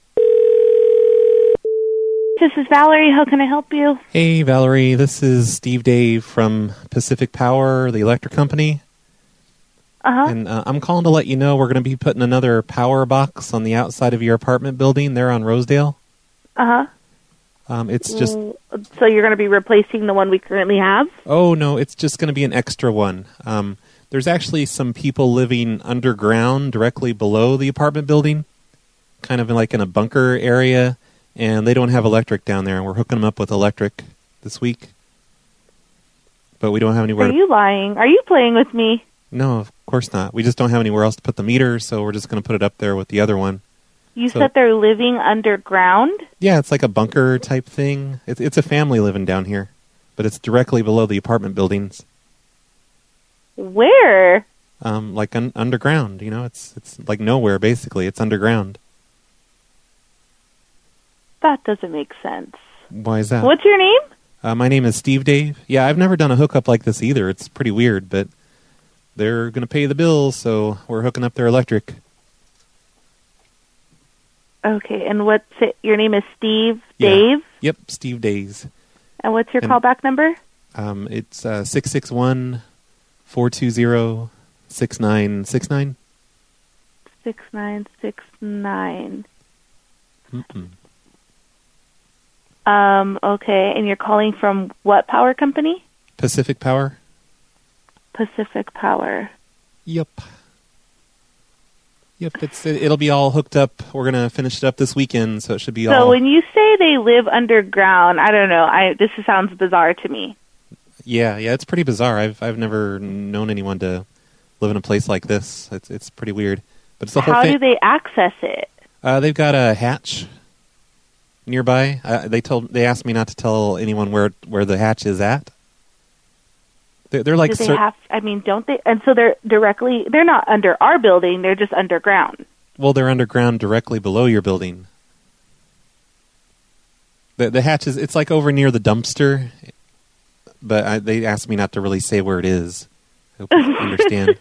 This is Valerie. How can I help you? Hey, Valerie. This is Steve Dave from Pacific Power, the electric company. Uh-huh. And I'm calling to let you know we're going to be putting another power box on the outside of your apartment building there on Rosedale. Uh-huh. It's just... So you're going to be replacing the one we currently have? Oh, no, it's just going to be an extra one. There's actually some people living underground directly below the apartment building, kind of like in a bunker area, and they don't have electric down there, and we're hooking them up with electric this week. But we don't have anywhere... Are you lying? Are you playing with me? No, of course not. We just don't have anywhere else to put the meter, so we're just going to put it up there with the other one. You said they're living underground? Yeah, it's like a bunker type thing. It's a family living down here, but it's directly below the apartment buildings. Where? Like underground, you know? It's like nowhere, basically. It's underground. That doesn't make sense. Why is that? What's your name? My name is Steve Dave. Yeah, I've never done a hookup like this either. It's pretty weird, but they're going to pay the bills, so we're hooking up their electric. Okay, and what's it? Your name is Steve Yeah. Dave? Yep, Steve Days. And what's your callback number? It's 661-420-6969. 6969. Mm-mm. Okay, and you're calling from what power company? Pacific Power? Pacific Power. Yep. It'll be all hooked up. We're going to finish it up this weekend, so it should be all... So when you say they live underground, I don't know. This sounds bizarre to me. Yeah, it's pretty bizarre. I've never known anyone to live in a place like this. It's pretty weird. But it's the whole How thing. do they access it? They've got a hatch nearby. They asked me not to tell anyone where the hatch is at. They're like... Do they have... I mean, don't they... And so they're not under our building, they're just underground. Well, they're underground directly below your building. The hatch is... It's like over near the dumpster, but they asked me not to really say where it is. I hope you understand.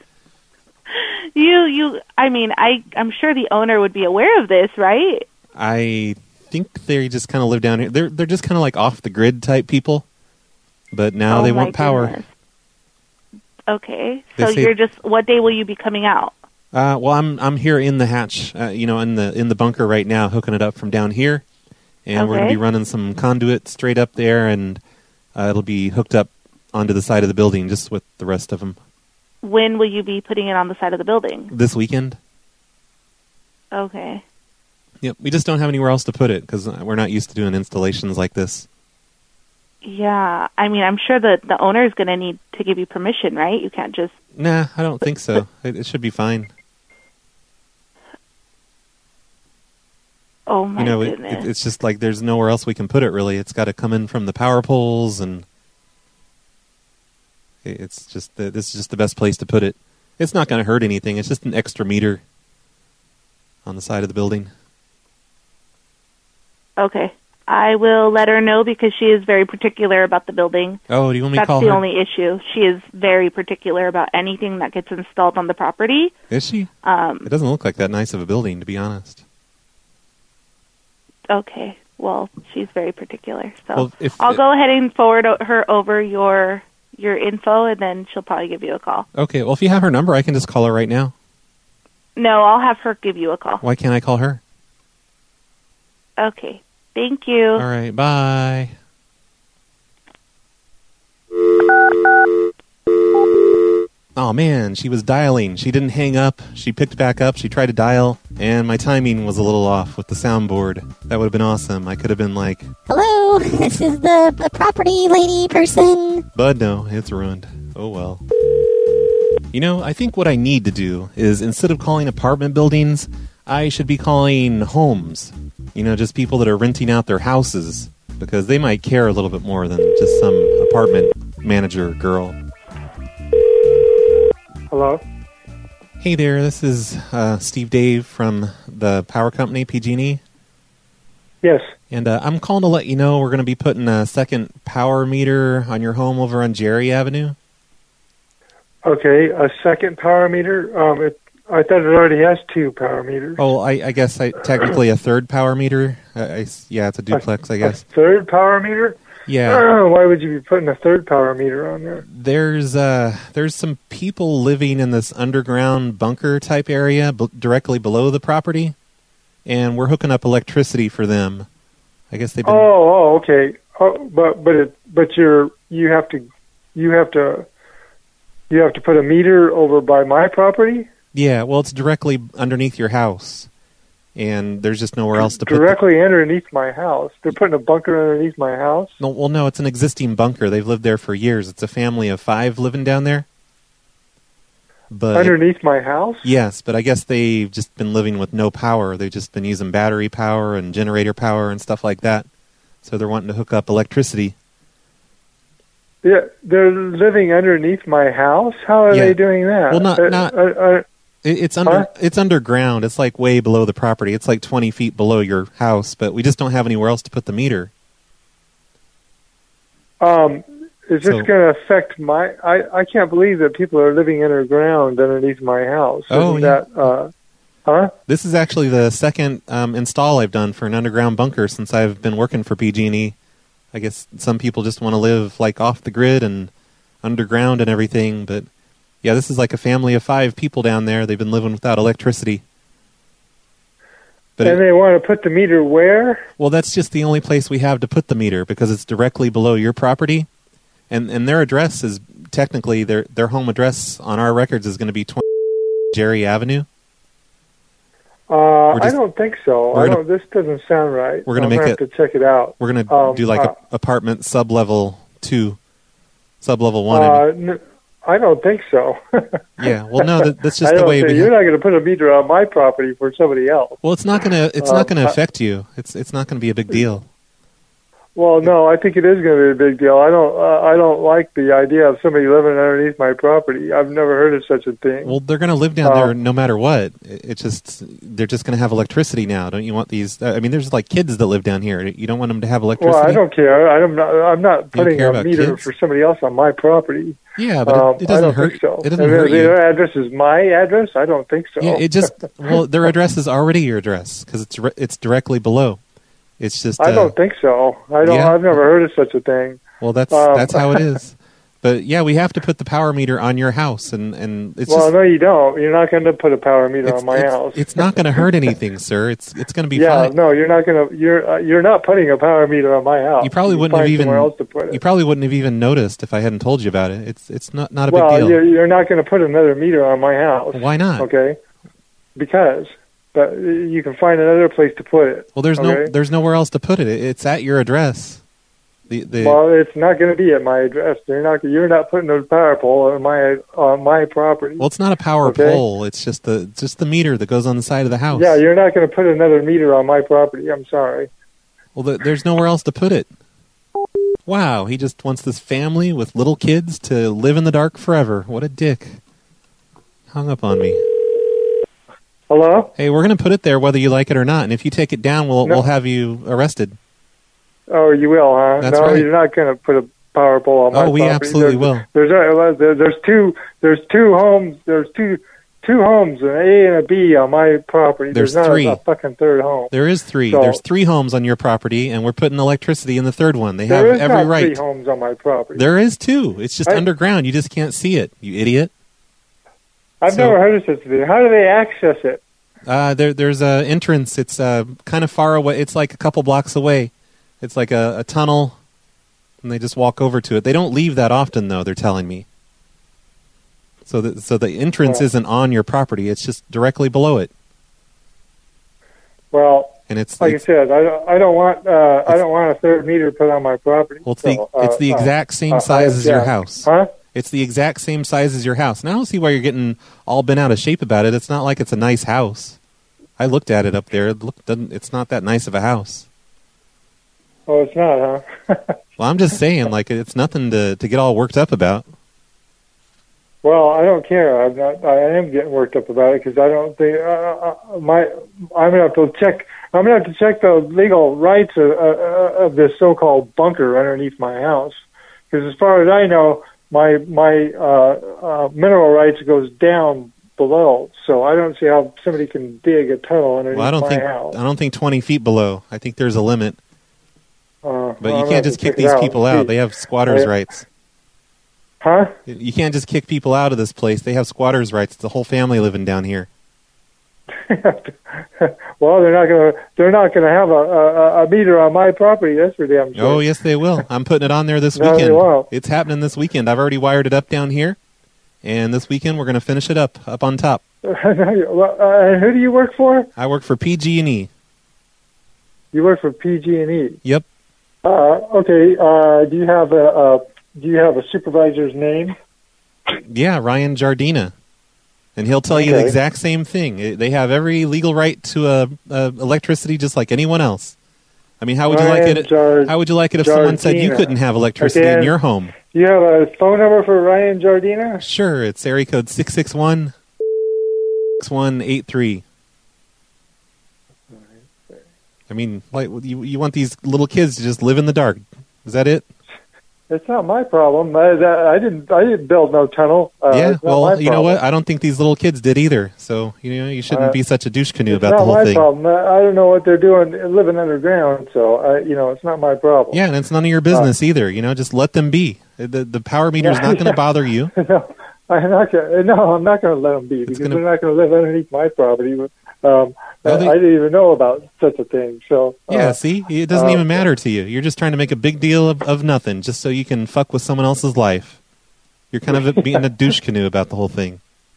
I'm sure the owner would be aware of this, right? I think they just kind of live down here. They're just kind of like off the grid type people, but now they want power. Goodness. Okay, They so say- you're just... What day will you be coming out? Well, I'm here in the hatch, in the bunker right now, hooking it up from down here, and we're going to Okay. be running some conduit straight up there, and it'll be hooked up onto the side of the building just with the rest of them. When will you be putting it on the side of the building? This weekend? Okay. Yep, we just don't have anywhere else to put it because we're not used to doing installations like this. Yeah, I'm sure that the owner is going to need to give you permission, right? You can't just... Nah, I don't think so. It should be fine. Oh my goodness. It's just like there's nowhere else we can put it, really. It's got to come in from the power poles, and it's just this is just the best place to put it. It's not going to hurt anything. It's just an extra meter on the side of the building. Okay. I will let her know because she is very particular about the building. Oh, do you want me to call her? That's the her? only issue. She is very particular about anything that gets installed on the property. Is she? It doesn't look like that nice of a building, to be honest. Okay. Well, she's very particular. So Well, I'll go ahead and forward her over your info, and then she'll probably give you a call. Okay, well, if you have her number, I can just call her right now. No, I'll have her give you a call. Why can't I call her? Okay. Thank you. All right, bye. Oh, man, she was dialing. She didn't hang up. She picked back up. She tried to dial, and my timing was a little off with the soundboard. That would have been awesome. I could have been like, hello, this is the property lady person. But no, it's ruined. Oh, well. You know, I think what I need to do is, instead of calling apartment buildings, I should be calling homes. You know, just people that are renting out their houses, because they might care a little bit more than just some apartment manager girl. Hello? Hey there, this is Steve Dave from the power company, PG&E. Yes. And I'm calling to let you know we're going to be putting a second power meter on your home over on Jerry Avenue. Okay, a second power meter? I thought it already has 2 power meters. Oh, I guess technically a third power meter. Yeah, it's a duplex, I guess. A third power meter? Yeah. Why would you be putting a third power meter on there? There's some people living in this underground bunker type area directly below the property, and we're hooking up electricity for them. I guess they've been. Oh, okay. Oh, but you have to put a meter over by my property? Yeah, well, it's directly underneath your house, and there's just nowhere else to put directly underneath my house. They're putting a bunker underneath my house? No, it's an existing bunker. They've lived there for years. It's a family of 5 living down there. But underneath my house? Yes, but I guess they've just been living with no power. They've just been using battery power and generator power and stuff like that. So they're wanting to hook up electricity. Yeah, they're living underneath my house? How are they doing that? Well, it's underground. It's like way below the property. It's like 20 feet below your house, but we just don't have anywhere else to put the meter. Is this going to affect my... I can't believe that people are living underground underneath my house. Oh, yeah. This is actually the second install I've done for an underground bunker since I've been working for PG&E. I guess some people just want to live like off the grid and underground and everything, but yeah, this is like a family of 5 people down there. They've been living without electricity. But and they want to put the meter where? Well, that's just the only place we have to put the meter because it's directly below your property. And their address is technically, their home address on our records is going to be 20 Jerry Avenue. I don't think so. This doesn't sound right. We're going to have to check it out. We're going to do like apartment sub-level 2, sub-level 1. I don't think so. Yeah, well, no, that's just the way you're not going to put a meter on my property for somebody else. Well, it's not going to. It's not going to affect you. It's not going to be a big deal. Well, no, I think it is going to be a big deal. I don't like the idea of somebody living underneath my property. I've never heard of such a thing. Well, they're going to live down there no matter what. It's just they're just going to have electricity now. Don't you want these? I mean, there's like kids that live down here. You don't want them to have electricity. Well, I don't care. I'm not putting a meter for somebody else on my property. Yeah, but it doesn't hurt. So. It doesn't hurt you. Their address is my address. I don't think so. Yeah, their address is already your address because it's directly below. It's just. I don't think so. I've never heard of such a thing. Well, that's how it is. But yeah, we have to put the power meter on your house, and it's. Well, no, you don't. You're not going to put a power meter on my house. It's not going to hurt anything, sir. It's going to be fine. Yeah, no, you're not going to. You're not putting a power meter on my house. You probably wouldn't have even. You probably wouldn't have even noticed if I hadn't told you about it. It's not a big deal. Well, you're not going to put another meter on my house. Why not? Okay, because. But you can find another place to put it. Well, there's nowhere else to put it. It's at your address. Well, it's not going to be at my address. You're not putting a power pole on my property. Well, it's not a power pole. It's just the meter that goes on the side of the house. Yeah, you're not going to put another meter on my property. I'm sorry. Well, there's nowhere else to put it. Wow, he just wants this family with little kids to live in the dark forever. What a dick. Hung up on me. Hello? Hey, we're going to put it there whether you like it or not, and if you take it down, we'll have you arrested. Oh, you will, huh? That's no, right. You're not going to put a power pole on my property. We absolutely will. There's two homes. There's two homes, an A and a B on my property. There's not three. a fucking third home. There is three. So, There's 3 homes on your property, and we're putting electricity in the third one. They have there is every not right. 3 homes on my property. There is 2. It's just underground. You just can't see it, you idiot. I've never heard of such a thing. How do they access it? There's an entrance. It's kind of far away. It's like a couple blocks away. It's like a tunnel, and they just walk over to it. They don't leave that often, though, they're telling me. So the entrance isn't on your property. It's just directly below it. Well, and it's like I said, I don't want a third meter put on my property. Well, it's the exact same size as your house. Huh? It's the exact same size as your house. And I don't see why you're getting all bent out of shape about it. It's not like it's a nice house. I looked at it up there. It's not that nice of a house. Oh, it's not, huh? Well, I'm just saying, like, it's nothing to get all worked up about. Well, I don't care. I am getting worked up about it because I don't think I'm gonna have to check. I'm gonna have to check the legal rights of this so-called bunker underneath my house. Because as far as I know, my mineral rights goes down below. So I don't see how somebody can dig a tunnel underneath my house. I don't think 20 feet below. I think there's a limit. But well, you can't just kick these people out. They have squatters' rights. Huh? You can't just kick people out of this place. They have squatters' rights. It's a whole family living down here. Well, they're not gonna have a meter on my property. That's for damn sure. Oh, yes, they will. I'm putting it on there this No, weekend. they won't. It's happening this weekend. I've already wired it up down here, and this weekend we're going to finish it up on top. And who do you work for? I work for PG&E. You work for PG&E. Yep. Okay. Do you have a supervisor's name? Yeah, Ryan Jardina. And he'll tell you the exact same thing. They have every legal right to electricity just like anyone else. I mean, how would you like it? How would you like it if someone said you couldn't have electricity in your home? Do you have a phone number for Ryan Jardina? Sure, it's area code 661-6183. I mean, like you want these little kids to just live in the dark? Is that it? It's not my problem. I didn't build no tunnel. Yeah, well, you know what? I don't think these little kids did either. So you shouldn't be such a douche canoe about the whole thing. It's not my problem. I don't know what they're doing living underground. So it's not my problem. Yeah, and it's none of your business either. Just let them be. The power meter is not going to bother you. No, I'm not going to let them be because they're not going to live underneath my property. I didn't even know about such a thing. So yeah, see, it doesn't even matter to you. You're just trying to make a big deal of nothing, just so you can fuck with someone else's life. You're kind of being a douche canoe about the whole thing.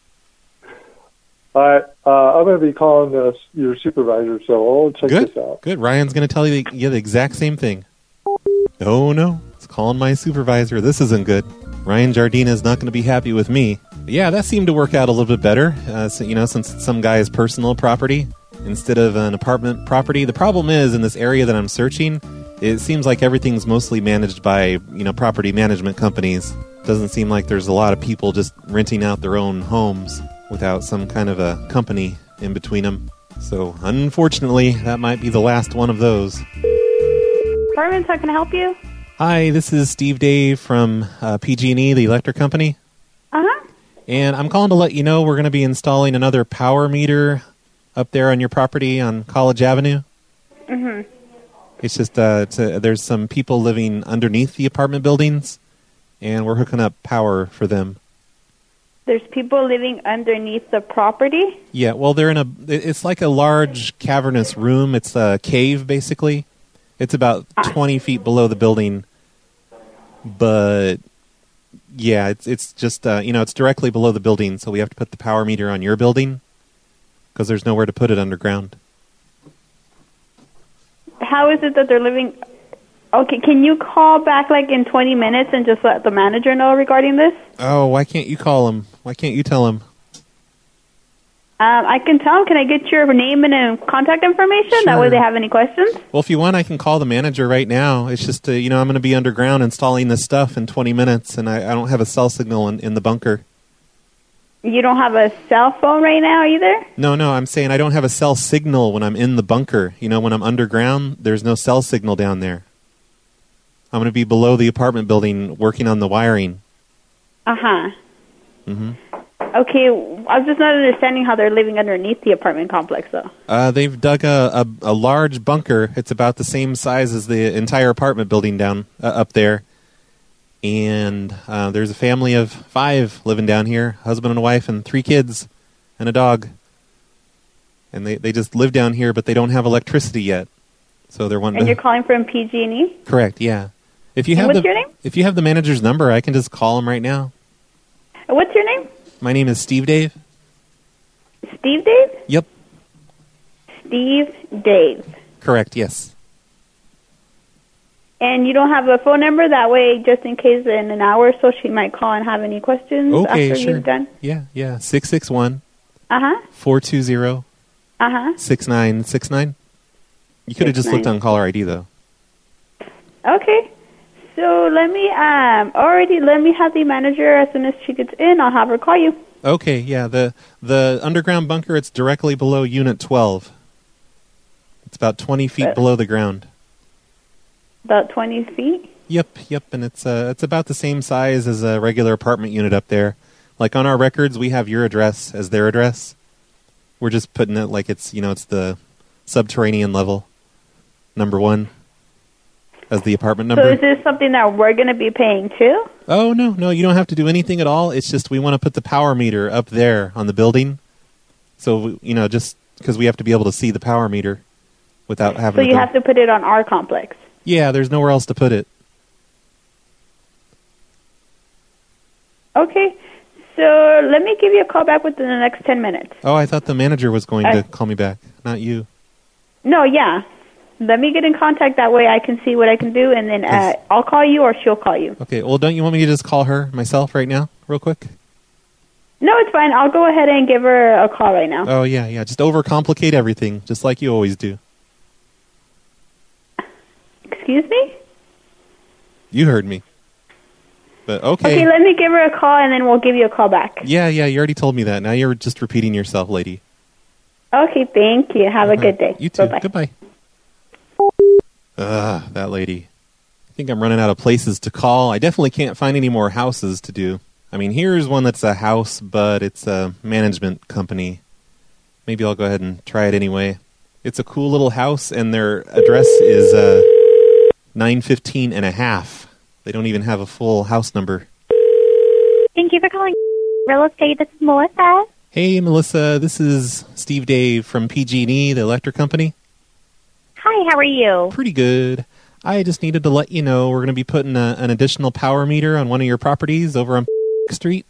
I'm going to be calling your supervisor, so I'll check this out. Good. Ryan's going to tell you the exact same thing. Oh no, it's calling my supervisor. This isn't good. Ryan Jardina is not going to be happy with me. But yeah, that seemed to work out a little bit better. Since it's some guy's personal property instead of an apartment property. The problem is in this area that I'm searching, it seems like everything's mostly managed by property management companies. Doesn't seem like there's a lot of people just renting out their own homes without some kind of a company in between them. So unfortunately, that might be the last one of those. Apartments, how can I help you? Hi, this is Steve Dave from PG&E, the electric company. Uh-huh. And I'm calling to let you know we're going to be installing another power meter up there on your property on College Avenue. Mm-hmm. It's just there's some people living underneath the apartment buildings, and we're hooking up power for them. There's people living underneath the property? Yeah, well, it's like a large cavernous room. It's a cave, basically. It's about 20 feet below the building, but yeah, it's just it's directly below the building, so we have to put the power meter on your building because there's nowhere to put it underground. How is it that they're living? Okay, can you call back like in 20 minutes and just let the manager know regarding this? Oh, why can't you call him? Why can't you tell him? I can tell them. Can I get your name and contact information? Sure. That way they have any questions? Well, if you want, I can call the manager right now. It's just, I'm going to be underground installing this stuff in 20 minutes, and I don't have a cell signal in the bunker. You don't have a cell phone right now either? No, I'm saying I don't have a cell signal when I'm in the bunker. When I'm underground, there's no cell signal down there. I'm going to be below the apartment building working on the wiring. Uh-huh. Mm-hmm. Okay, I'm just not understanding how they're living underneath the apartment complex, though. They've dug a large bunker. It's about the same size as the entire apartment building down up there. And there's a family of 5 living down here, husband and a wife and 3 kids and a dog. And they just live down here, but they don't have electricity yet. So they're wanting And you're calling from PG&E? Correct, yeah. If you have what's your name? If you have the manager's number, I can just call him right now. What's your name? My name is Steve Dave. Steve Dave? Yep. Steve Dave. Correct, yes. And you don't have a phone number? That way, just in case in an hour or so, she might call and have any questions Okay, after sure. you've done? Yeah. 661 Uh-huh. 420 Uh-huh. 6969. You could have just looked on caller ID, though. Okay. So let me have the manager, as soon as she gets in, I'll have her call you. Okay, yeah. The underground bunker, it's directly below Unit 12. It's about 20 feet below the ground. About 20 feet? Yep, and it's about the same size as a regular apartment unit up there. Like on our records, we have your address as their address. We're just putting it like it's the subterranean level, number 1, as the apartment number. So is this something that we're going to be paying too? Oh, no, you don't have to do anything at all. It's just we want to put the power meter up there on the building. So, just because we have to be able to see the power meter without having So you have to put it on our complex? Yeah, there's nowhere else to put it. Okay. So let me give you a call back within the next 10 minutes. Oh, I thought the manager was going to call me back, not you. No, yeah. Let me get in contact. That way I can see what I can do, and then I'll call you or she'll call you. Okay, well, don't you want me to just call her myself right now, real quick? No, it's fine. I'll go ahead and give her a call right now. Oh, yeah. Just overcomplicate everything, just like you always do. Excuse me? You heard me. But okay. Okay, let me give her a call, and then we'll give you a call back. Yeah, you already told me that. Now you're just repeating yourself, lady. Okay, thank you. Have a good day. You too. Bye-bye. Goodbye. That lady. I think I'm running out of places to call. I definitely can't find any more houses to do. I mean, here's one that's a house, but it's a management company. Maybe I'll go ahead and try it anyway. It's a cool little house, and their address is 915 and a half. They don't even have a full house number. Thank you for calling Real Estate. This is Melissa. Hey, Melissa. This is Steve Dave from PG&E, the electric company. Hi, how are you? Pretty good. I just needed to let you know we're going to be putting an additional power meter on one of your properties over on Street.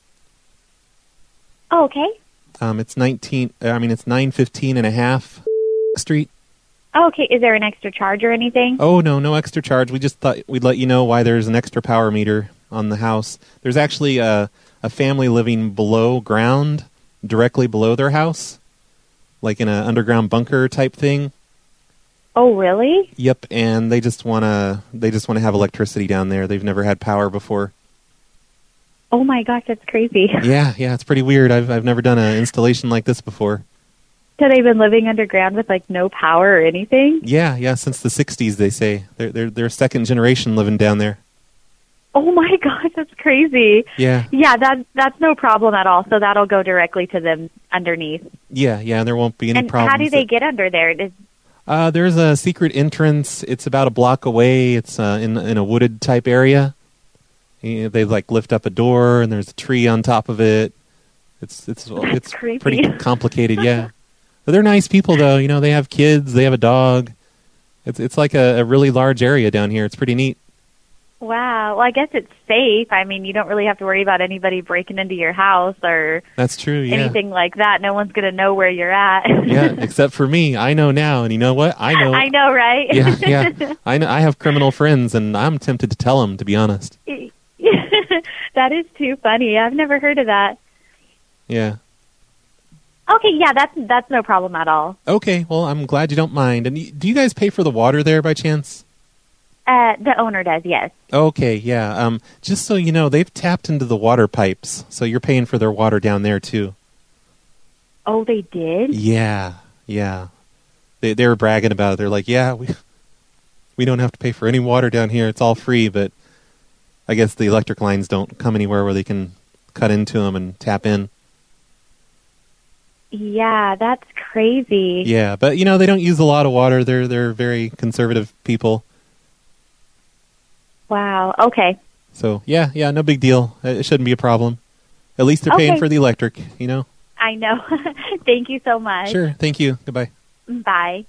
Oh, okay. It's 915 and a half Street. Oh, okay. Is there an extra charge or anything? Oh, no extra charge. We just thought we'd let you know why there's an extra power meter on the house. There's actually a family living below ground, directly below their house, like in an underground bunker type thing. Oh, really? Yep, and they just want to have electricity down there. They've never had power before. Oh my gosh, that's crazy. Yeah, it's pretty weird. I've never done an installation like this before. So they've been living underground with like no power or anything? Yeah, since the 60s, they say. They're second generation living down there. Oh my gosh, that's crazy. Yeah. Yeah, that's no problem at all. So that'll go directly to them underneath. Yeah, and there won't be any problems. How do they get under there? There's a secret entrance. It's about a block away. It's in a wooded type area. They like lift up a door, and there's a tree on top of it. It's pretty complicated. Yeah, but they're nice people though. They have kids. They have a dog. It's like a really large area down here. It's pretty neat. Wow. Well, I guess it's safe. I mean, you don't really have to worry about anybody breaking into your house or that's true. Yeah. Anything like that. No one's going to know where you're at. Yeah, except for me. I know now, and you know what? I know. I know, right? Yeah. I know. I have criminal friends, and I'm tempted to tell them. To be honest. That is too funny. I've never heard of that. Yeah. Okay, yeah, that's no problem at all. Okay, well, I'm glad you don't mind. And do you guys pay for the water there by chance? The owner does, yes. Okay, yeah. Just so you know, they've tapped into the water pipes, so you're paying for their water down there too. Oh, they did? Yeah. They were bragging about it. They're like, yeah, We don't have to pay for any water down here. It's all free, but I guess the electric lines don't come anywhere where they can cut into them and tap in. Yeah, that's crazy. Yeah, but you know, they don't use a lot of water. They're very conservative people. Wow. Okay. So, yeah, no big deal. It shouldn't be a problem. At least they're paying for the electric, you know? I know. Thank you so much. Sure. Thank you. Goodbye. Bye.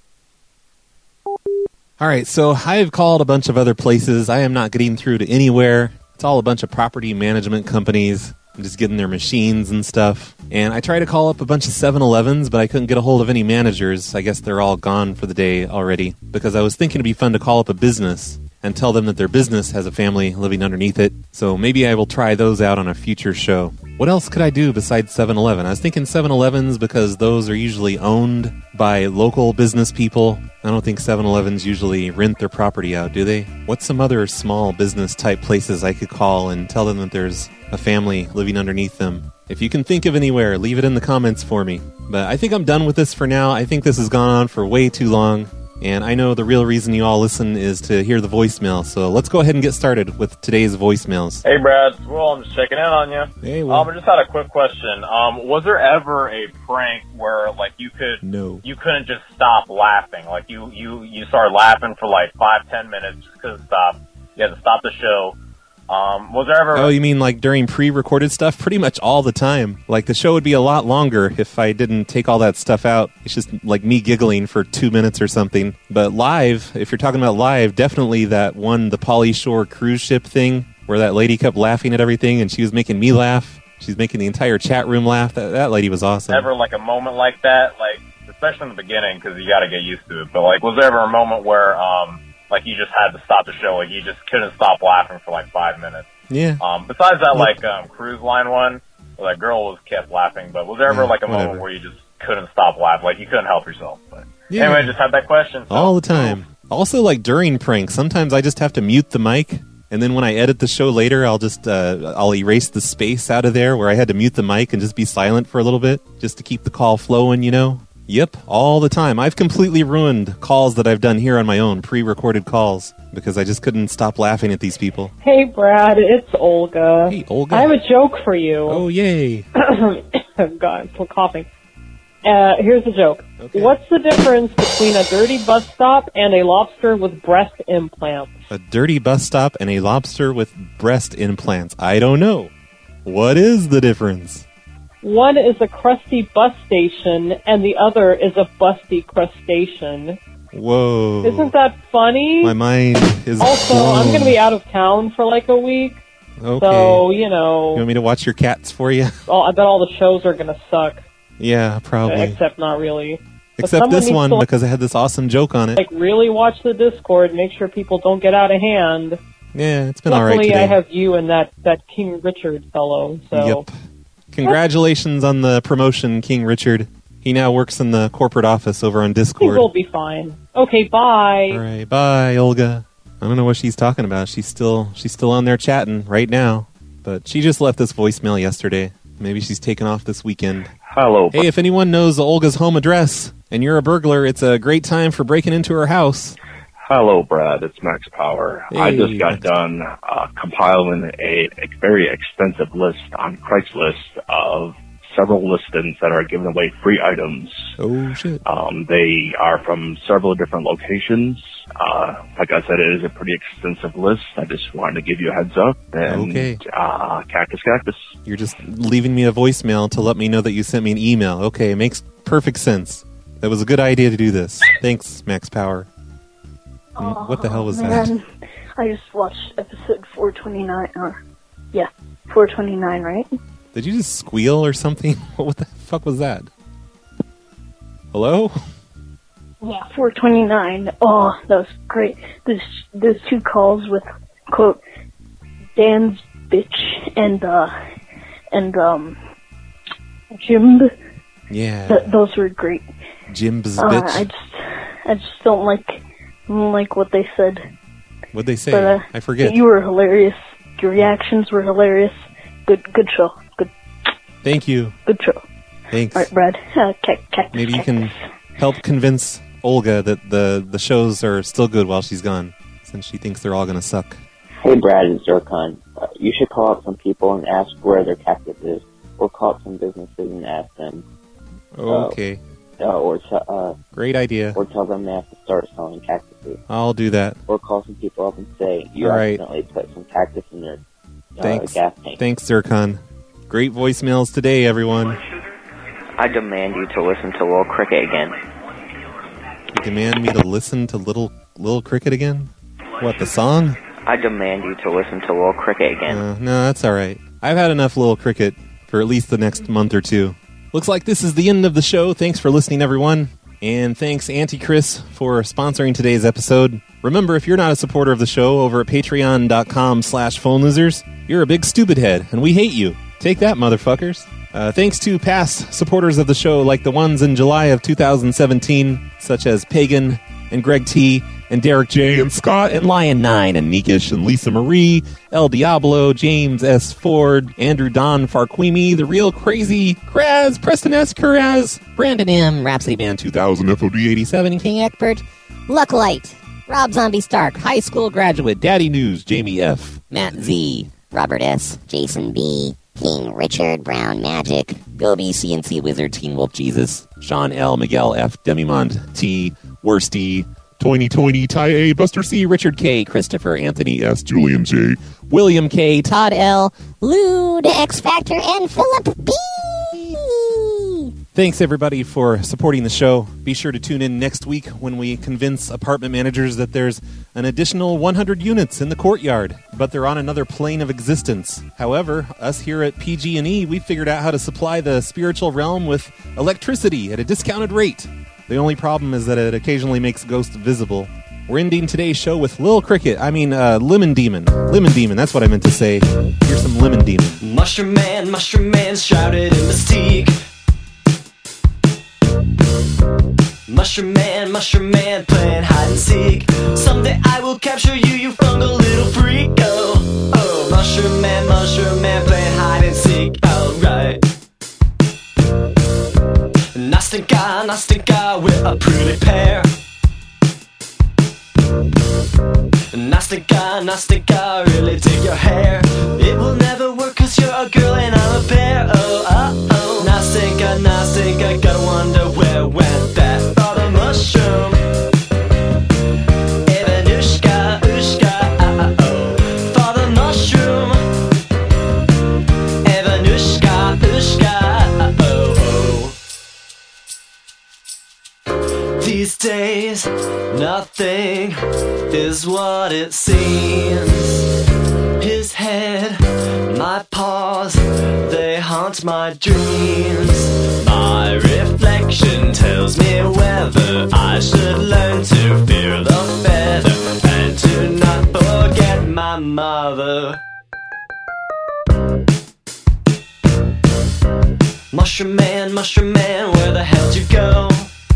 All right, so I've called a bunch of other places. I am not getting through to anywhere. It's all a bunch of property management companies. I'm just getting their machines and stuff. And I tried to call up a bunch of 7-Elevens, but I couldn't get a hold of any managers. I guess they're all gone for the day already. Because I was thinking it'd be fun to call up a business and tell them that their business has a family living underneath it. So maybe I will try those out on a future show. What else could I do besides 7-Eleven? I was thinking 7-Elevens because those are usually owned by local business people. I don't think 7-Elevens usually rent their property out, do they? What's some other small business type places I could call and tell them that there's a family living underneath them? If you can think of anywhere, leave it in the comments for me. But I think I'm done with this for now. I think this has gone on for way too long. And I know the real reason you all listen is to hear the voicemail. So let's go ahead and get started with today's voicemails. Hey, Brad. Well, I'm just checking in on you. Hey, well. I just had a quick question. Was there ever a prank where, like, you couldn't just stop laughing? Like, you started laughing for, like, 5-10 minutes, just couldn't stop. You had to stop the show. Was there ever... Oh, you mean like during pre-recorded stuff? Pretty much all the time. Like, the show would be a lot longer if I didn't take all that stuff out. It's just like me giggling for 2 minutes or something. But live, if you're talking about live, definitely that one, the Pauly Shore cruise ship thing, where that lady kept laughing at everything and she was making me laugh. She's making the entire chat room laugh. That lady was awesome. Ever, like, a moment like that? Like, especially in the beginning, because you got to get used to it. But, like, was there ever a moment where, like, you just had to stop the show? Like, you just couldn't stop laughing for, like, 5 minutes? Yeah. Besides that, like, cruise line one, where that girl was kept laughing, but was there ever, like, a moment where you just couldn't stop laughing? Like, you couldn't help yourself? But anyway, I just had that question. So. All the time. Also, like, during pranks, sometimes I just have to mute the mic, and then when I edit the show later, I'll just, I'll erase the space out of there where I had to mute the mic and just be silent for a little bit, just to keep the call flowing, you know? Yep, all the time. I've completely ruined calls that I've done here on my own, pre-recorded calls, because I just couldn't stop laughing at these people. Hey, Brad, it's Olga. Hey, Olga. I have a joke for you. Oh, yay. God, I'm still coughing. Here's the joke. Okay. What's the difference between a dirty bus stop and a lobster with breast implants? A dirty bus stop and a lobster with breast implants. I don't know. What is the difference? One is a crusty bus station, and the other is a busty crustacean. Whoa. Isn't that funny? My mind is Also, blown. I'm going to be out of town for like a week. Okay. So, you know... You want me to watch your cats for you? I bet all the shows are going to suck. Yeah, probably. Except not really. Except this one, because I had this awesome joke on it. Like, really watch the Discord, make sure people don't get out of hand. Yeah, it's been all right today. today. I have you and that King Richard fellow, so... Yep. Congratulations on the promotion, King Richard. He now works in the corporate office over on Discord. He will be fine. Okay, bye. All right, bye, Olga. I don't know what she's talking about. She's still on there chatting right now. But she just left this voicemail yesterday. Maybe she's taken off this weekend. Hello. Hey, if anyone knows Olga's home address and you're a burglar, it's a great time for breaking into her house. Hello, Brad. It's Max Power. Hey, I just got done compiling a very extensive list on Craigslist of several listings that are giving away free items. Oh, shit. They are from several different locations. Like I said, it is a pretty extensive list. I just wanted to give you a heads up. And, okay. Cactus. You're just leaving me a voicemail to let me know that you sent me an email. Okay, makes perfect sense. That was a good idea to do this. Thanks, Max Power. What the hell was that? I just watched episode 429, 429, right? Did you just squeal or something? What the fuck was that? Hello? Yeah, 429. Oh, that was great. There's two calls with, quote, Dan's bitch and Jim. Yeah. Those were great. Jim's bitch. I just don't like what they said. What'd they say? But, I forget. You were hilarious. Your reactions were hilarious. Good show. Good. Thank you. Good show. Thanks. All right, Brad. Maybe you can help convince Olga that the shows are still good while she's gone, since she thinks they're all going to suck. Hey, Brad and Zircon. You should call up some people and ask where their cactus is, or call up some businesses and ask them. Okay. Great idea. Or tell them they have to start selling cactuses. I'll do that. Or call some people up and say you accidentally put some cactus in their gas tank. Thanks, Zircon. Great voicemails today, everyone. I demand you to listen to Little Cricket again. You demand me to listen to Little Cricket again? What, the song? I demand you to listen to Little Cricket again. No, that's all right. I've had enough Little Cricket for at least the next month or two. Looks like this is the end of the show. Thanks for listening, everyone. And thanks, Auntie Chris, for sponsoring today's episode. Remember, if you're not a supporter of the show over at patreon.com/phonelosers, you're a big stupid head, and we hate you. Take that, motherfuckers. Thanks to past supporters of the show, like the ones in July of 2017, such as Pagan and Greg T. and Derek J. and Scott and Lion 9 and Neekish and Lisa Marie, El Diablo, James S. Ford, Andrew Don Farquimi, The Real Crazy, Kraz, Preston S. Kuraz, Brandon M., Rhapsody Band 2000, FOD 87, King Eckbert, Lucklight, Rob Zombie Stark, High School Graduate, Daddy News, Jamie F., Matt Z., Robert S., Jason B., King Richard, Brown Magic, Bill B., CNC Wizard, Teen Wolf Jesus, Sean L., Miguel F., Demimond T., Worsty, Toiny, Ty A., Buster C., Richard K., Christopher Anthony S., Julian J., William K., Todd L., Lou, the X Factor, and Philip B. Thanks, everybody, for supporting the show. Be sure to tune in next week when we convince apartment managers that there's an additional 100 units in the courtyard, but they're on another plane of existence. However, us here at PG&E, we figured out how to supply the spiritual realm with electricity at a discounted rate. The only problem is that it occasionally makes ghosts visible. We're ending today's show with Lemon Demon. Lemon Demon, that's what I meant to say. Here's some Lemon Demon. Mushroom Man shrouded in mystique. Mushroom Man playing hide and seek. Someday I will capture you, you fungal little freak. Oh, Mushroom Man playing hide and seek. Alright. Nastinka, we're a pretty pair. Nastinka, really dig your hair. It will never work cause you're a girl and I'm a bear. Oh, Nastinka, gotta wonder where went that father mushroom. Evanushka, father mushroom. Evanushka, These days, nothing is what it seems. His head, my paws, they haunt my dreams. My reflection tells me whether I should learn to fear the feather and to not forget my mother. Mushroom Man, where the hell did you go?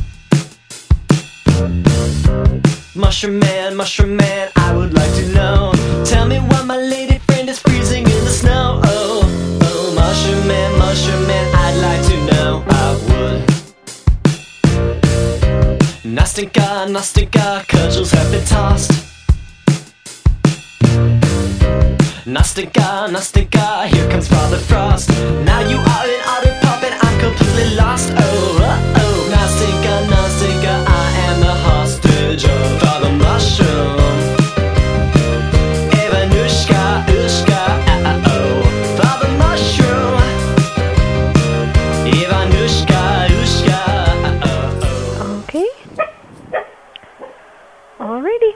Mushroom Man, I would like to know. Tell me why my lady friend is freezing in the snow. Oh, Mushroom Man, I'd like to know. I would. Nastinka, cudgels have been tossed. Nastinka, here comes Father Frost. Now you are in Otter Pop and I'm completely lost. Oh, Nastinka, I am the hostage of Father Mushroom. Evanushka, Father Mushroom. Evanushka, Okay. Alrighty.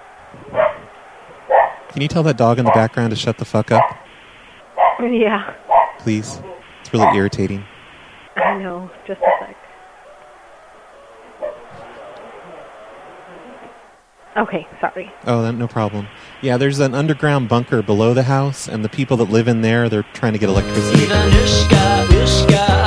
Can you tell that dog in the background to shut the fuck up? Yeah. Please. It's really irritating. I know. Just a sec. Okay, sorry. Oh, no problem. Yeah, there's an underground bunker below the house, and the people that live in there, they're trying to get electricity. Evanushka,